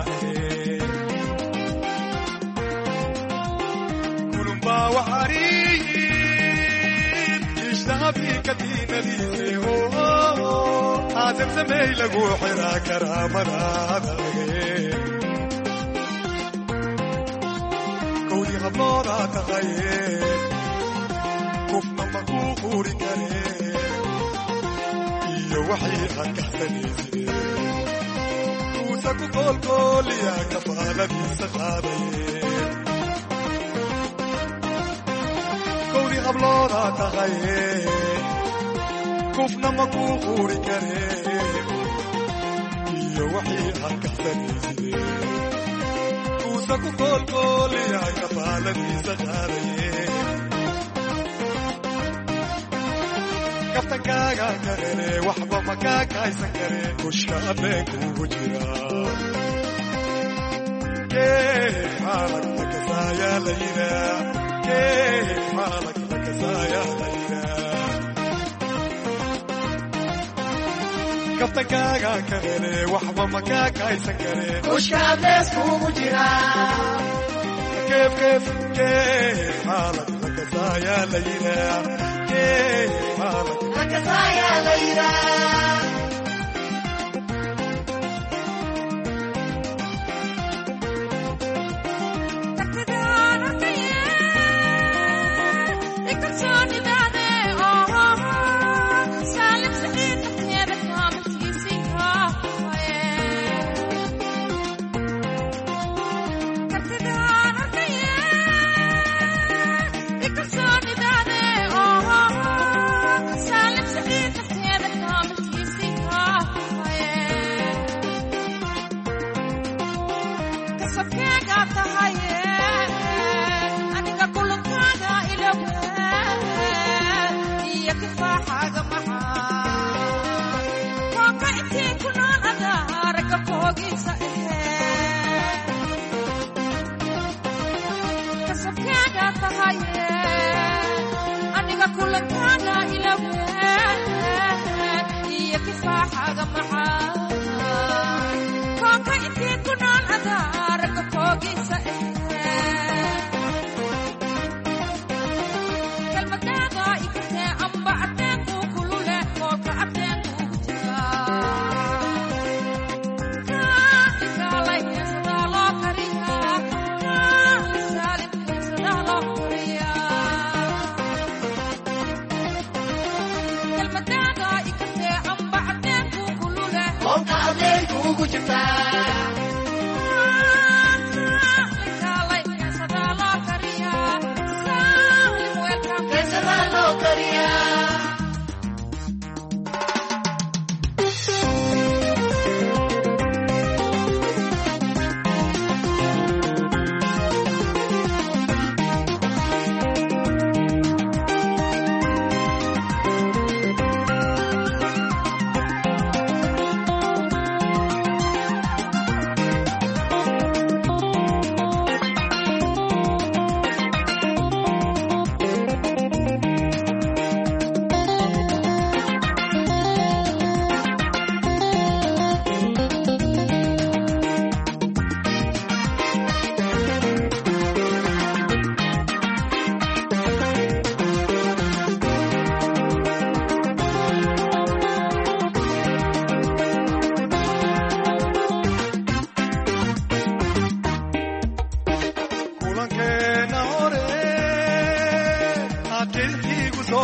كلمبا وحرير يجدابي كدينا ديسيهو عازم زمي لغو حرا كرامة دانا كودي غبارة تغير كفنا مغوغوري كريم iyo waxay xakaxsanaysi uusa ku goolgool yaa kafaaladiisa qaaday kowdii hablooda tahay kufna maguuguuri kareen iyo waxay xakaxsanaysi uusa ku goolgool yaa kafaaladiisa qaaday kaftankaaga karene waxba ma kaa kaaysan kareen kushka abeenkuugu jiraa keef xaalag lakasaayaa la yiraa keef xaalag lakasaayaa la yiraa kaftankaaga karene waxba ma kaa kaaysan kareen kushka abeeskuugu jiraa keef keef keef xaalag lakasaayaa la yiraa keef xaalag lakasaayaa la yiraa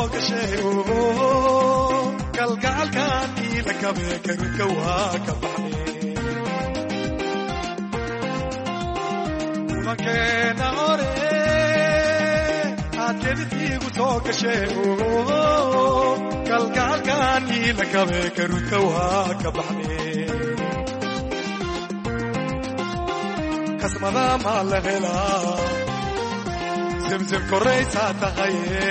soo gashay kalgacalkan ila kabe karunka waa ka baxday makeena hore aad kedidkiigu soo gashay kalgacalkan ila kabe karunka waa ka baxday kasmada ma la helaa zemzem koraysaa tahaye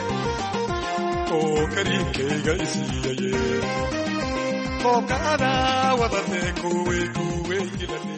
oo kariimkayga isiiyaye koobka adaa wadatee kuwey kuwey ilale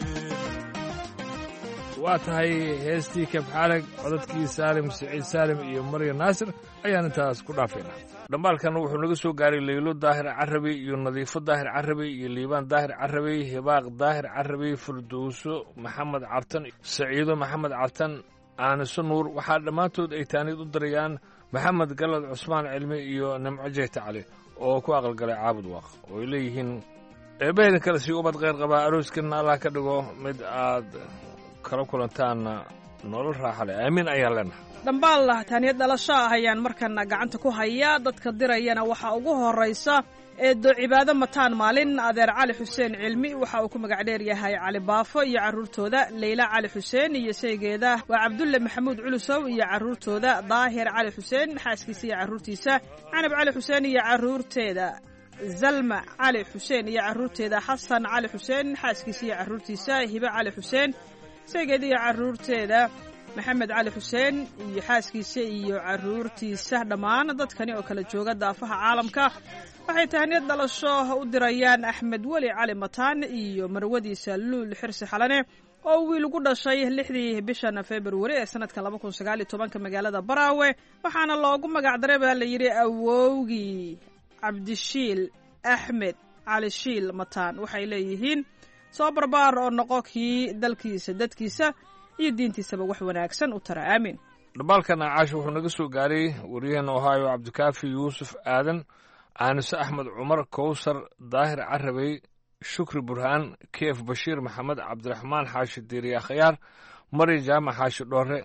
waa tahay heestii kabxaalag codadkii saalim siciid saalim iyo marya naasir ayaan intaas ku dhaafaynaa dhambaalkan wuxuu naga soo gaaray leylo daahir carabi iyo nadiifo daahir carabi iyo liibaan daahir carabi hibaaq daahir carabi firdowso maxamed cabtan saciido maxamed cabtan aaniso nuur waxaa dhammaantood ay taanid u darayaan maxamed galad cusmaan cilmi iyo nimco jeyta cali oo ku aqalgalay caabud waaq oo ay leeyihiin eebbaheeda kale sii ubad kheyr qabaa arooskanna allah ka dhigo mid aad kala kulantaanna nolol raaxa leh aamiin ayaan leenahay dhambaal taaniyad dhalasho ah ayaan markana gacanta ku hayaa dadka dirayana waxaa ugu horraysa eedo cibaado mataan maalin adeer cali xuseen cilmi waxa uu ku magac dheer yahay cali baafo iyo carruurtooda leyla cali xuseen iyo saygeeda waa cabdulle maxamuud culusow iyo carruurtooda daahir cali xuseen xaaskiisa iyo carruurtiisa canab cali xuseen iyo carruurteeda zalma cali xuseen iyo carruurteeda xasan cali xuseen xaaskiisa iyo carruurtiisa hibe cali xuseen saygeeda iyo carruurteeda maxamed cali xuseen iyo xaaskiisa iyo carruurtiisa dhammaan dadkani oo kala jooga daafaha caalamka waxay tahniyad dhalasho u dirayaan axmed weli cali mataan iyo marwadiisa luul xirsi xalane oo wiil ugu dhashay lixdii bishan februari ee sanadka laba kun sagaal iyo tobanka magaalada baraawe waxaana loogu magacdaray baa la yidhi awowgii cabdishiil axmed cali shiil mataan waxay leeyihiin soo barbaar oo noqo kii dalkiisa dadkiisa iyo diintiisaba wax wanaagsan u tara aamin dhambaalkan caasho wuxuu naga soo gaaray wariyaheen ohaayo cabdikaafi yuusuf aadan aanise axmed cumar kowsar daahir carabey shukri burhaan keef bashiir maxamed cabdiraxmaan xaashi diiriya khayaar mari jaamac xaashi dhoore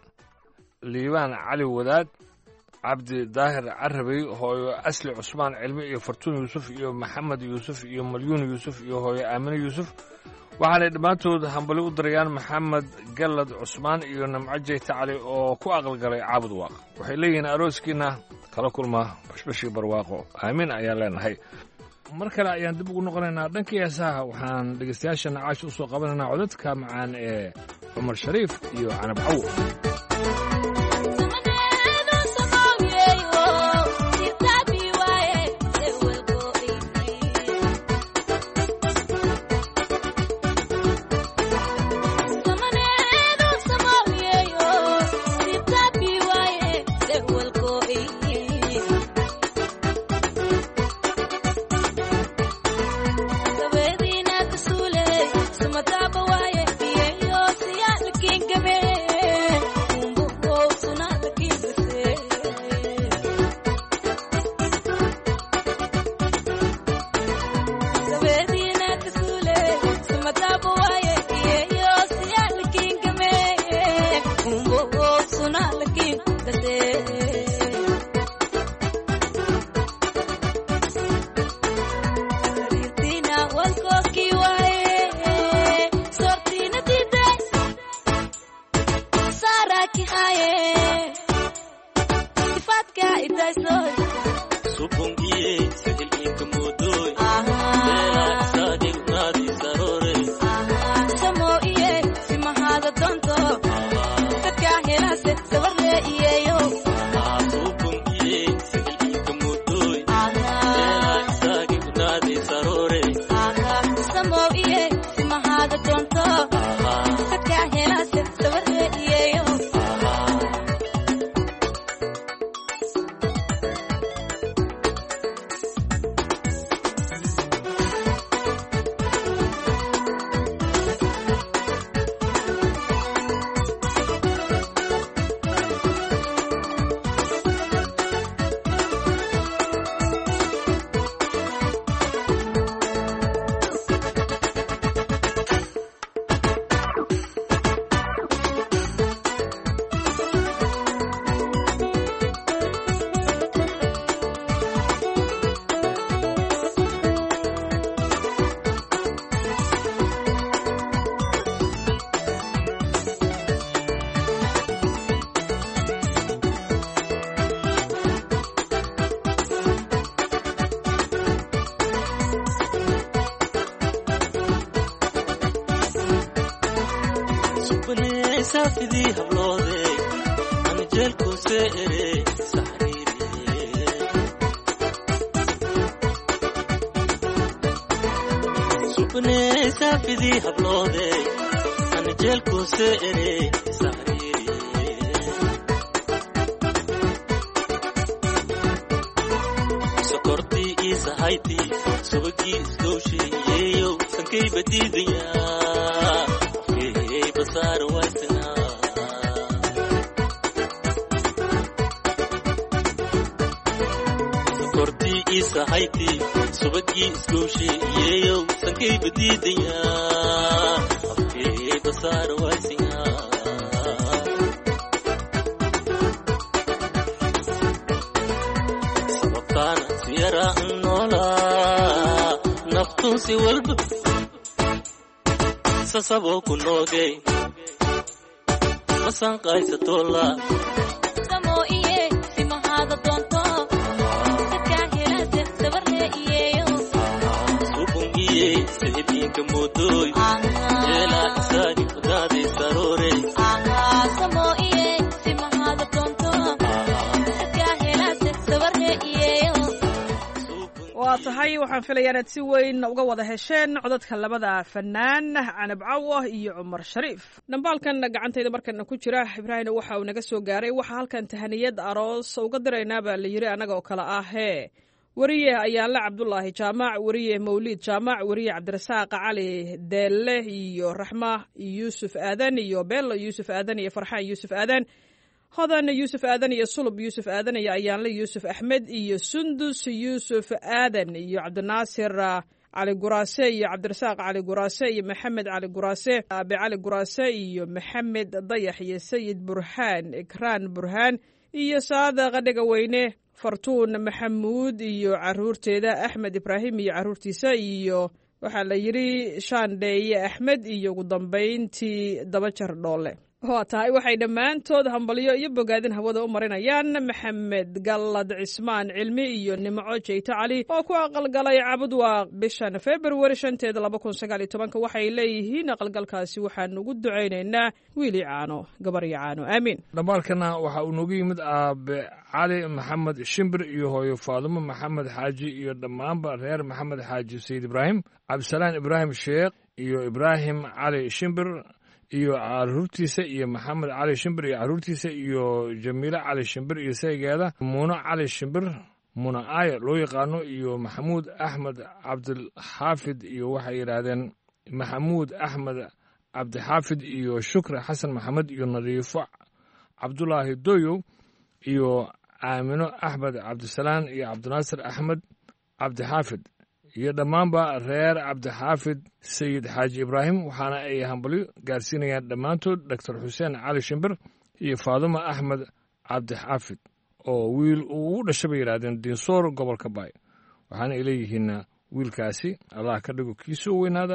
liibaan cali wadaad cabdi daahir carabey hooyo asli cusmaan cilmi iyo fartuun yuusuf iyo maxamed yuusuf iyo malyuun yuusuf iyo hooyo aamine yuusuf waxaanay dhammaantood hambali u dirayaan maxamed gallad cusmaan iyo nimco jeyta cali oo ku aqalgalay caabud waaq waxay leeyihiin arooskiina kala kulma bashbashii barwaaqo aamiin ayaan leenahay mar kale ayaan dib ugu noqonaynaa dhankii heesaha waxaan dhegaystayaashana caash u soo qabanaynaa codadka macaan ee cumar shariif iyo canab cawo saafidii habloode aan jeelku seere subne saafidii habloode aan jeelku seere sokortii isahayti subagii isdowsheeyeyow sankay badiidaya afkeey basaar waysana sokortii isahayti subagii isdowsheeyeyow sankay badiidaya afkeey basaar waysana naftuusi walba sasaboo ku noogay masanqaysatoola samoo iye simahaada doonto dadkaa helase sabarle iyeyo subun iye sahibinka moodooy jeelaa isaagi kudaaday saroore samoo iye simahaada doonto dadkaa helase sabarle iyeyo waa tahay waxaan filayaa inaad si weyn uga wada hesheen codadka labada fanaan canab cawo iyo cumar shariif dhambaalkan gacantayda markana ku jira ibraahim waxa uu naga soo gaaray waxaa halkan tahaniyad aroos uga diraynaa baa la yiri anaga oo kale ah hee wariye ayaanle cabdulaahi jaamac wariye mawliid jaamac wariye cabdirasaaq cali deelle iyo raxma yuusuf aadan iyo beelo yuusuf aadan iyo farxaan yuusuf aadan hodan yuusuf aadan iyo sulub yuusuf aadan iyo ayaanle yuusuf axmed iyo sundus yuusuf aadan iyo cabdinaasir cali guraase iyo cabdirasaaq cali guraase iyo maxamed cali guraase aabe cali guraase iyo maxamed dayax iyo sayid burhaan ikraan burhaan iyo saadaqa dhegaweyne fartuun maxamuud iyo caruurteeda axmed ibraahim iyo caruurtiisa iyo waxaa la yidhi shaandheeye axmed iyo ugu dambayntii dabajar dhoole waa tahay waxay dhammaantood hambalyo iyo bogaadin hawada u marinayaan maxamed gallad cismaan cilmi iyo nimco jeyto cali oo ku aqalgalay cabudwaaq bishan februari shanteeda laba kun sagaal iyo tobanka waxay leeyihiin aqalgalkaasi waxaan ugu ducaynaynaa wiili caano gabaryo caano aamiin dhambaalkana waxa uu noogu yimid aabe cali maxamed shimbir iyo hooyo faadumo maxamed xaaji iyo dhammaanba reer maxamed xaaji sayid ibraahim cabdisalaan ibraahim sheekh iyo ibraahim cali shimbir iyo caruurtiisa iyo maxamed cali shimbir iyo caruurtiisa iyo jamiile cali shimbir iyo saygeeda muuno cali shimbir muna aayo loo yaqaano iyo maxamuud axmed cabdilxaafid iyo waxay yidhaahdeen maxamuud axmed cabdixaafid iyo shukri xasan maxamed iyo nadiifo cabdulaahi doyow iyo aamino axmed cabdisalaan iyo cabdinaasir axmed cabdixaafid iyo dhammaanba reer cabdixaafid sayid xaaji ibraahim waxaana ay hambalyo gaarsiinayaan dhammaantood doctor xuseen cali shimbir iyo faadumo axmed cabdixaafid oo wiil uu ugu dhashay bay yidhahdeen diinsoor gobolka baay waxaana ay leeyihiin wiilkaasi allah ka dhigo kiisuu weynaada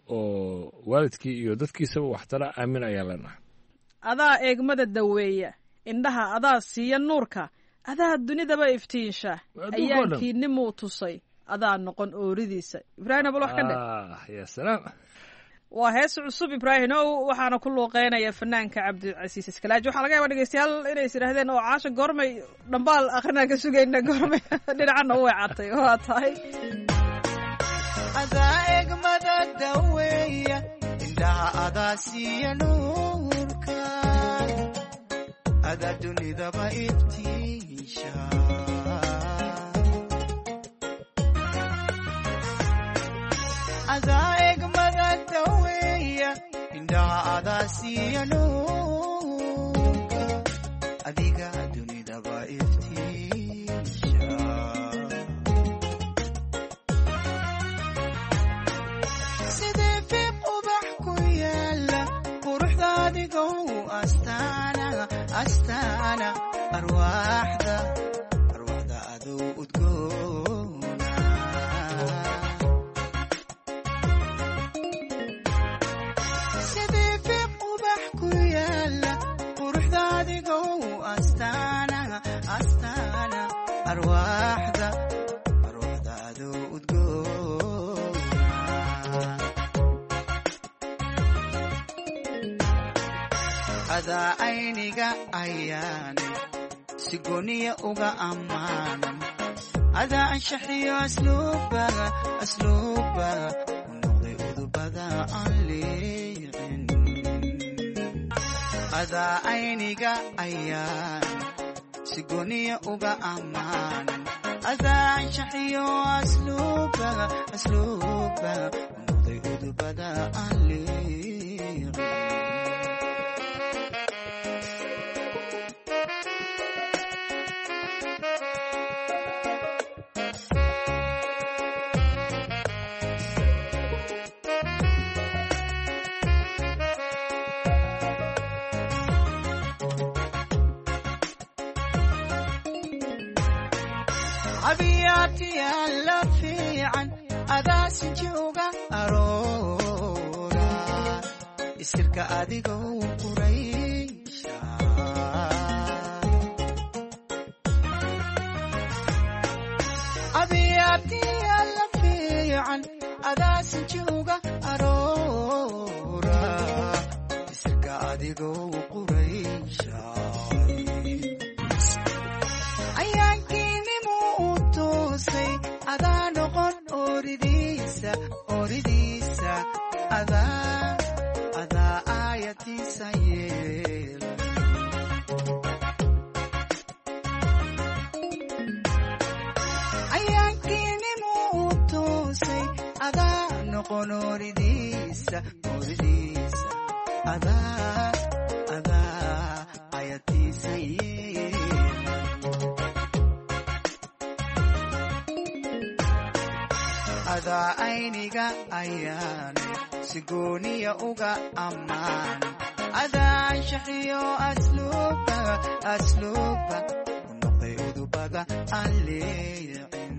oo waalidkii iyo dadkiisaba waxtara aamin ayaa leenahay adaa eegmada daweeya indhaha adaa siiya nuurka adaa dunidaba iftiinsha ayaankiinimuu tusay adaa noqon ooridiisa ibraahim abal wax ka dhe ya salaam waa hees cusub ibraahim ow waxaana ku luuqeynaya fanaanka cabdicasiis iskalaaji waxaa laga yaaba dhegeystayaal inay is idhaahdeen oo caasha goormay dhambaal akrinaan ka sugayna goormay dhinacana u weecatay waa tahay adaa eegmada daweeya indhaha adaa siiya nuurka adaa dunidaba iftiisha adaa eegmada daweeya indhaha adaa siiya nuurka adiga dunidaba iftiisha sidee fiiq ubax ku yaala quruxda adigow astaana astaana arwaaxda arwaaxda aduu udgoona sidee fiiq ubax ku yaala quruxda adigow astaana astaana arwaaxda arwaaxda aduu udgoona adaa ayniga ayaane si gooniya uga ammaanan adaa anshaxiyo asluubaga asluubaga u noqday udubada aan liicin adaa ayniga ayaan si gooniya uga ammaanan adaa anshaxiyo asluubaga asluubaga u noqday udubada aan liicin abiyaatiyaa la fiican adaa sinjooga aroora isirka adigoo quraysha abiyaatiyaa la fiican adaa sinjooga aroora isirka adigoo quraysha adaa noqon oridiisa oridiisa adaa adaa aayatiisa yeel ayaankiinimu u toosay adaa noqon oridiisa oridiisa adaa adaa aayatiisa yeel adaa ayniga ayaane si gooniya uga ammaan adaa anshaxiyo asluubaga asluuba u noqday udubaga aan leecin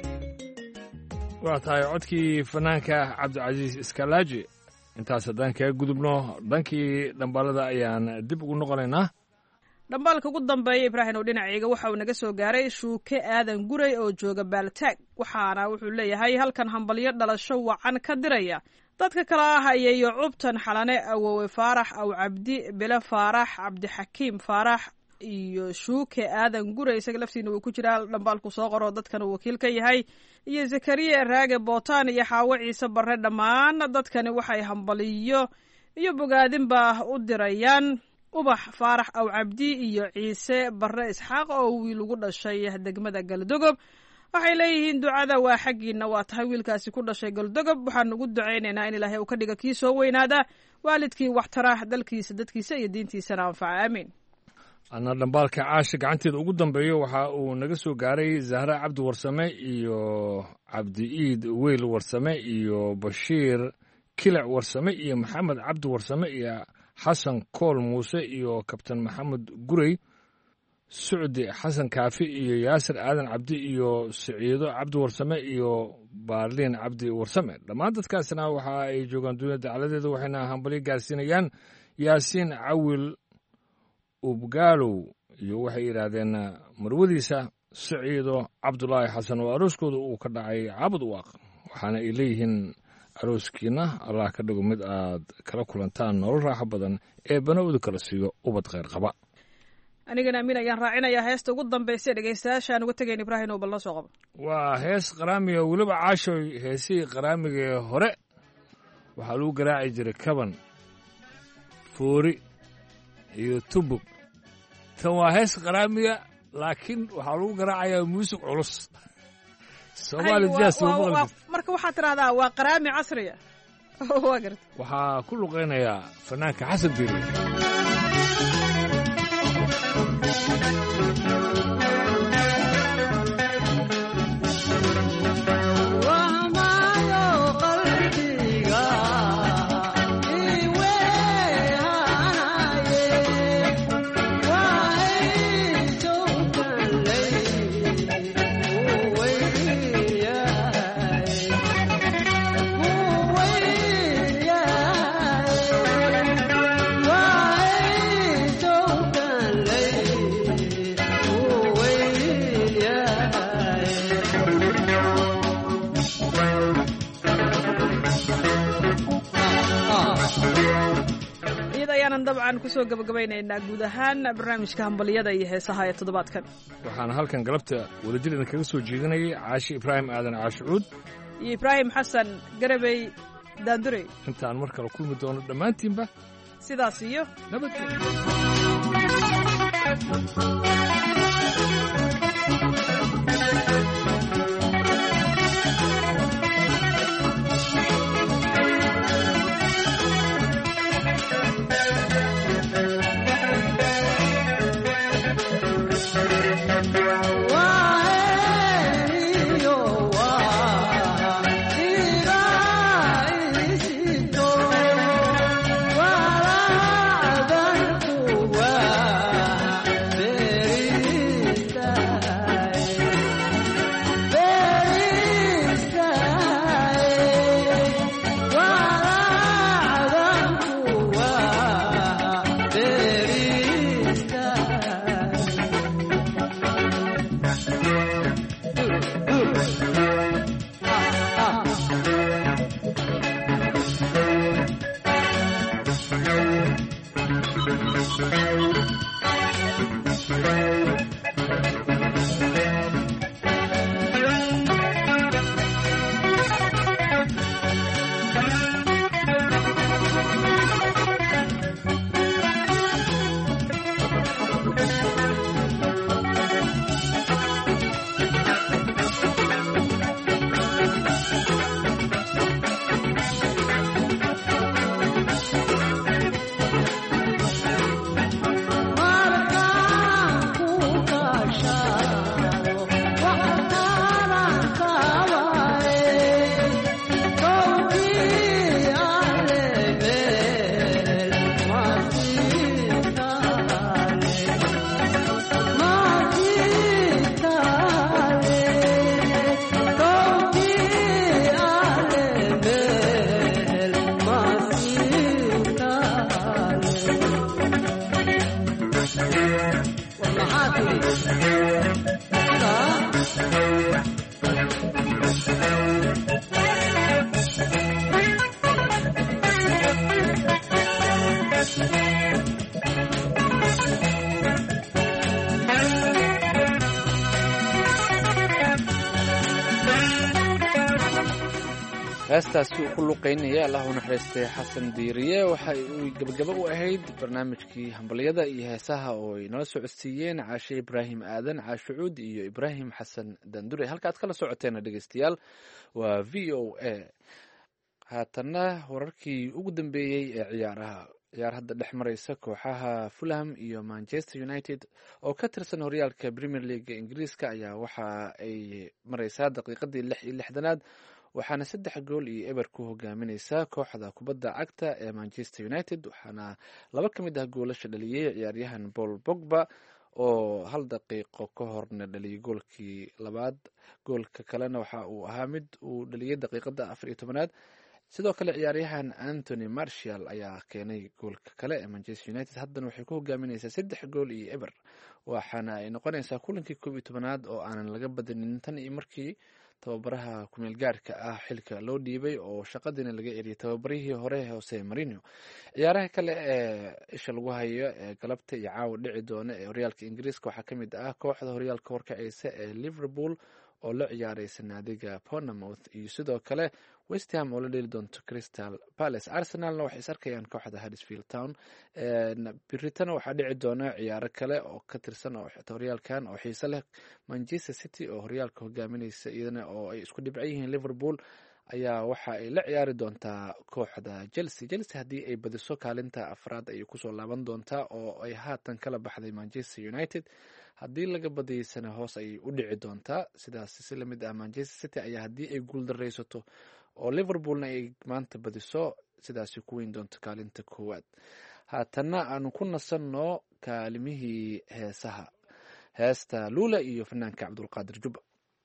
waa tahay codkii fanaanka cabdicasiis iskalaaji intaas haddaan kaga gudubno dhankii dhambaalada ayaan dib ugu noqonaynaa dhambaalka ugu dambeeya ibraahim oo dhinacayga waxa uu naga soo gaaray shuuke aadan guray oo jooga baaltaag waxaana wuxuu leeyahay halkan hambalyo dhalasho wacan ka diraya dadka kale ah ayayo cubtan xalane awowe faarax aw cabdi bile faarax cabdixakiim faarax iyo shuuke aadan guray isaga laftiina wuu ku jiraa dhambaalku soo qoro dadkan uu wakiil ka yahay iyo zakariya raage bootaan iyo xaawo ciise barre dhammaan dadkani waxay hambaliyo iyo bogaadinba u dirayaan ubax faarax aw cabdi iyo ciise barre isxaaq oo wiil ugu dhashay degmada galdogob waxay leeyihiin ducada waa xaggiina waa tahay wiilkaasi ku dhashay galdogob waxaan ugu ducaynaynaa in ilaahay uu ka dhiga kii soo weynaada waalidkii waxtara dalkiisa dadkiisa iyo diintiisana anfaca aamiin ana dhambaalka caasha gacanteeda ugu dambeeyo waxa uu naga soo gaaray zahra cabdi warsame iyo cabdi iid weyl warsame iyo bashiir kilac warsame iyo maxamed cabdi warsame iyo xasan kool muuse iyo kabtan maxamed gurey sucdi xasan kaafi iyo yaasir aadan cabdi iyo siciido cabdi warsame iyo baarliin cabdi warsame dhammaan dadkaasna waxa ay joogaan duunya dacaladeeda waxayna hambalyo gaarsiinayaan yaasiin cawil ubgaalow iyo waxay yidhaahdeen marwadiisa siciido cabdulaahi xasan oo arooskooda uu ka dhacay caabud uwaaq waxaana ay leeyihiin arooskiina allah ka dhigo mid aad kala kulantaan nolol raaxo badan ee banowda kala siiyo ubad khayr qaba anigana amiin ayaan raacinayaa heesta ugu dambaysa dhegaystayaashaan uga tegayn ibraahim oo bal noo soo qabo waa hees qaraamiga weliba caashoy heesihii qaraamigee hore waxaa lagu garaaci jiray kaban foori iyo tubug tan waa hees qaraamiga laakiin waxaa lagu garaacayaa muusig culus soomaali jaas marka waxaad tidhahdaa waa qaraami casriya waa garta waxaa ku luqaynayaa fanaanka xasan diiri Why? dabcan kusoo gabagabaynaynaa guud ahaan barnaamijka hambaliyada iyo heesaha ee toddobaadkan waxaana halkan galabta wadajir idinkaga soo jeedinayay caashi ibraahim aadan caashucuud iyo ibraahim xasan garabey daandurey intaan mar kale kulmi doono dhammaantiinba sidaas iyo nabadgelyo heestaasi uu ku luqaynaya allah u naxariistay xasan diiriye waxa uu gabagabo u ahayd barnaamijkii hambalyada iyo heesaha oo ay nala soo codsiiyeen caashe ibraahim aadan caashucuud iyo ibraahim xasan dandure halka aad kala socoteena dhegeystayaal waa v o a haatanna wararkii ugu dambeeyey ee ciyaaraha ciyaar hadda dhex maraysa kooxaha fulham iyo manchester united oo ka tirsan horyaalka premier league ingiriiska ayaa waxa ay maraysaa daqiiqadii lix iyo lixdanaad waxaana saddex gool iyo eber ku hogaamineysaa kooxda kubadda cagta ee manchester united waxaana laba ka mid ah goolasha dhaliyey ciyaaryahan paul bogba oo hal daqiiqo ka horna dhaliyay goolkii labaad goolka kalena waxa uu ahaa mid uu dhaliyey daqiiqada afar iyo tobanaad sidoo kale ciyaaryahan antony marshall ayaa keenay goolka kale ee manchester united haddana waxay ku hogaamineysaa saddex gool iyo eber waxaana ay noqonaysaa kulankii koob iyo tobanaad oo aanan laga badanin tan iyo markii tababaraha kumeel gaarka ah xilka loo dhiibay oo shaqadiina laga eriyay tababarihii hore hose marino ciyaaraha kale ee isha lagu hayo ee galabta iyo caawa dhici doona ee horyaalka ingiriiska waxaa kamid ah kooxda horyaalka horkaceysa ee liverpool oo la ciyaareysa naadiga Bournemouth iyo sidoo kale West Ham oo la dheli doonto Crystal Palace. Arsenalna waxay is arkayaan kooxda Huddersfield Town. Britain waxaa dhici doona ciyaaro kale oo ka tirsan oo horyaalkan oo xiiso leh. Manchester City oo horyaalka hogaaminaysa iyadana oo ay isku dhibcan yihiin Liverpool ayaa waxa ay la ciyaari doontaa kooxda Chelsea. Chelsea haddii ay badiso kaalinta afraad ay kusoo laaban doontaa oo ay haatan kala baxday Manchester United. haddii laga badaysana hoos ayay u dhici doontaa. sidaas si lamid ah Manchester City ayaa haddii ay guuldareysato oo Liverpoolna ay maanta badiso sidaasi ku weyn doonto kaalinta koowaad. haatana aanu ku nasanno kaalimihii heesaha heesta Lula iyo fanaanka Cabdulqaadir Jubba.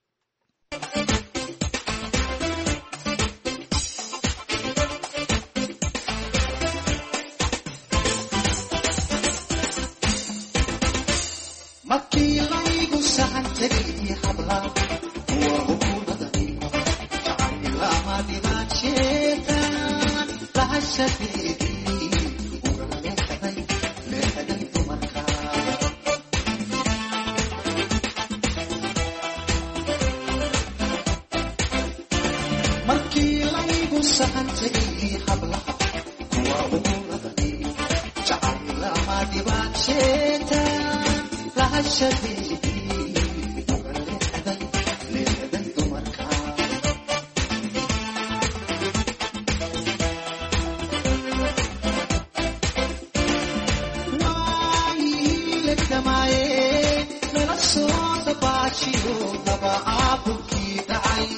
markii laygu sahan tegay habla waa hukuumadii jacaylaha dhibaasheetan lahashadeedii uga leexday sahan tegay hablaha kuwa ugu radani jacayl ama dhibaateeta lahashadii uga leexday leexday dumarka waayilekamaye nala soo dabaashiyo dabacaabukii dhacay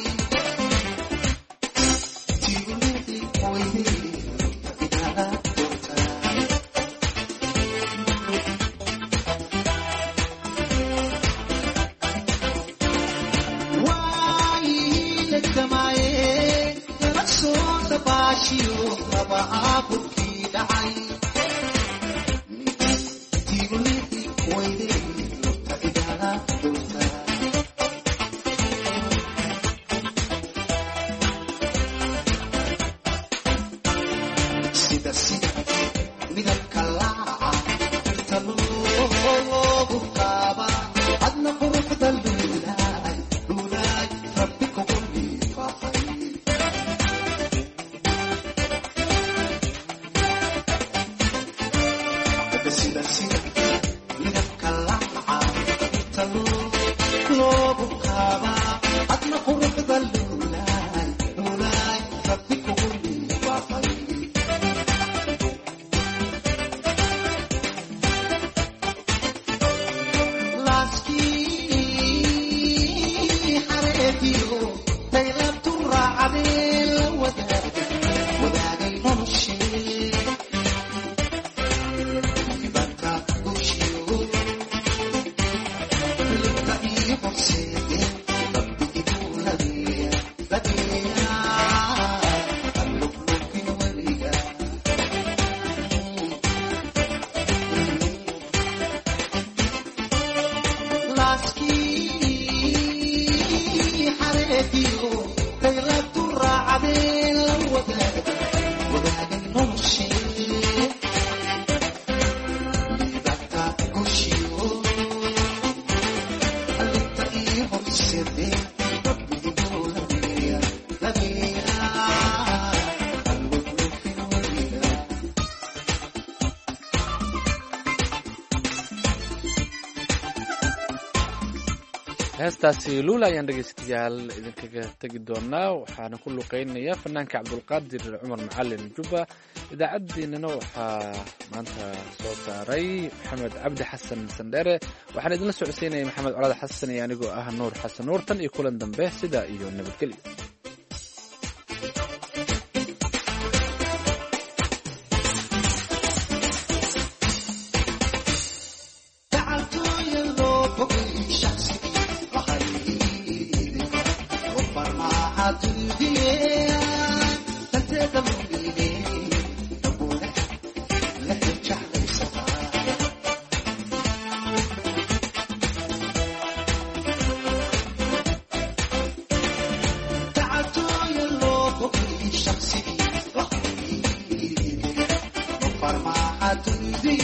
heestaasi luula ayaan dhegaystayaal idinkaga tegi doonaa waxaana ku luqeynayaa fanaanka cabdulqaadir cumar macalin jubba idaacaddeenana waxaa maanta soo saaray maxamed cabdi xasan sandheere waxaan idinla socodsiinaya maxamed colaad xasan iyo anigoo ah nuur xasan nuur tan iyo kulan dambe sidaa iyo nabadgelyo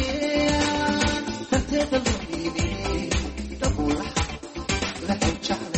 Thank you.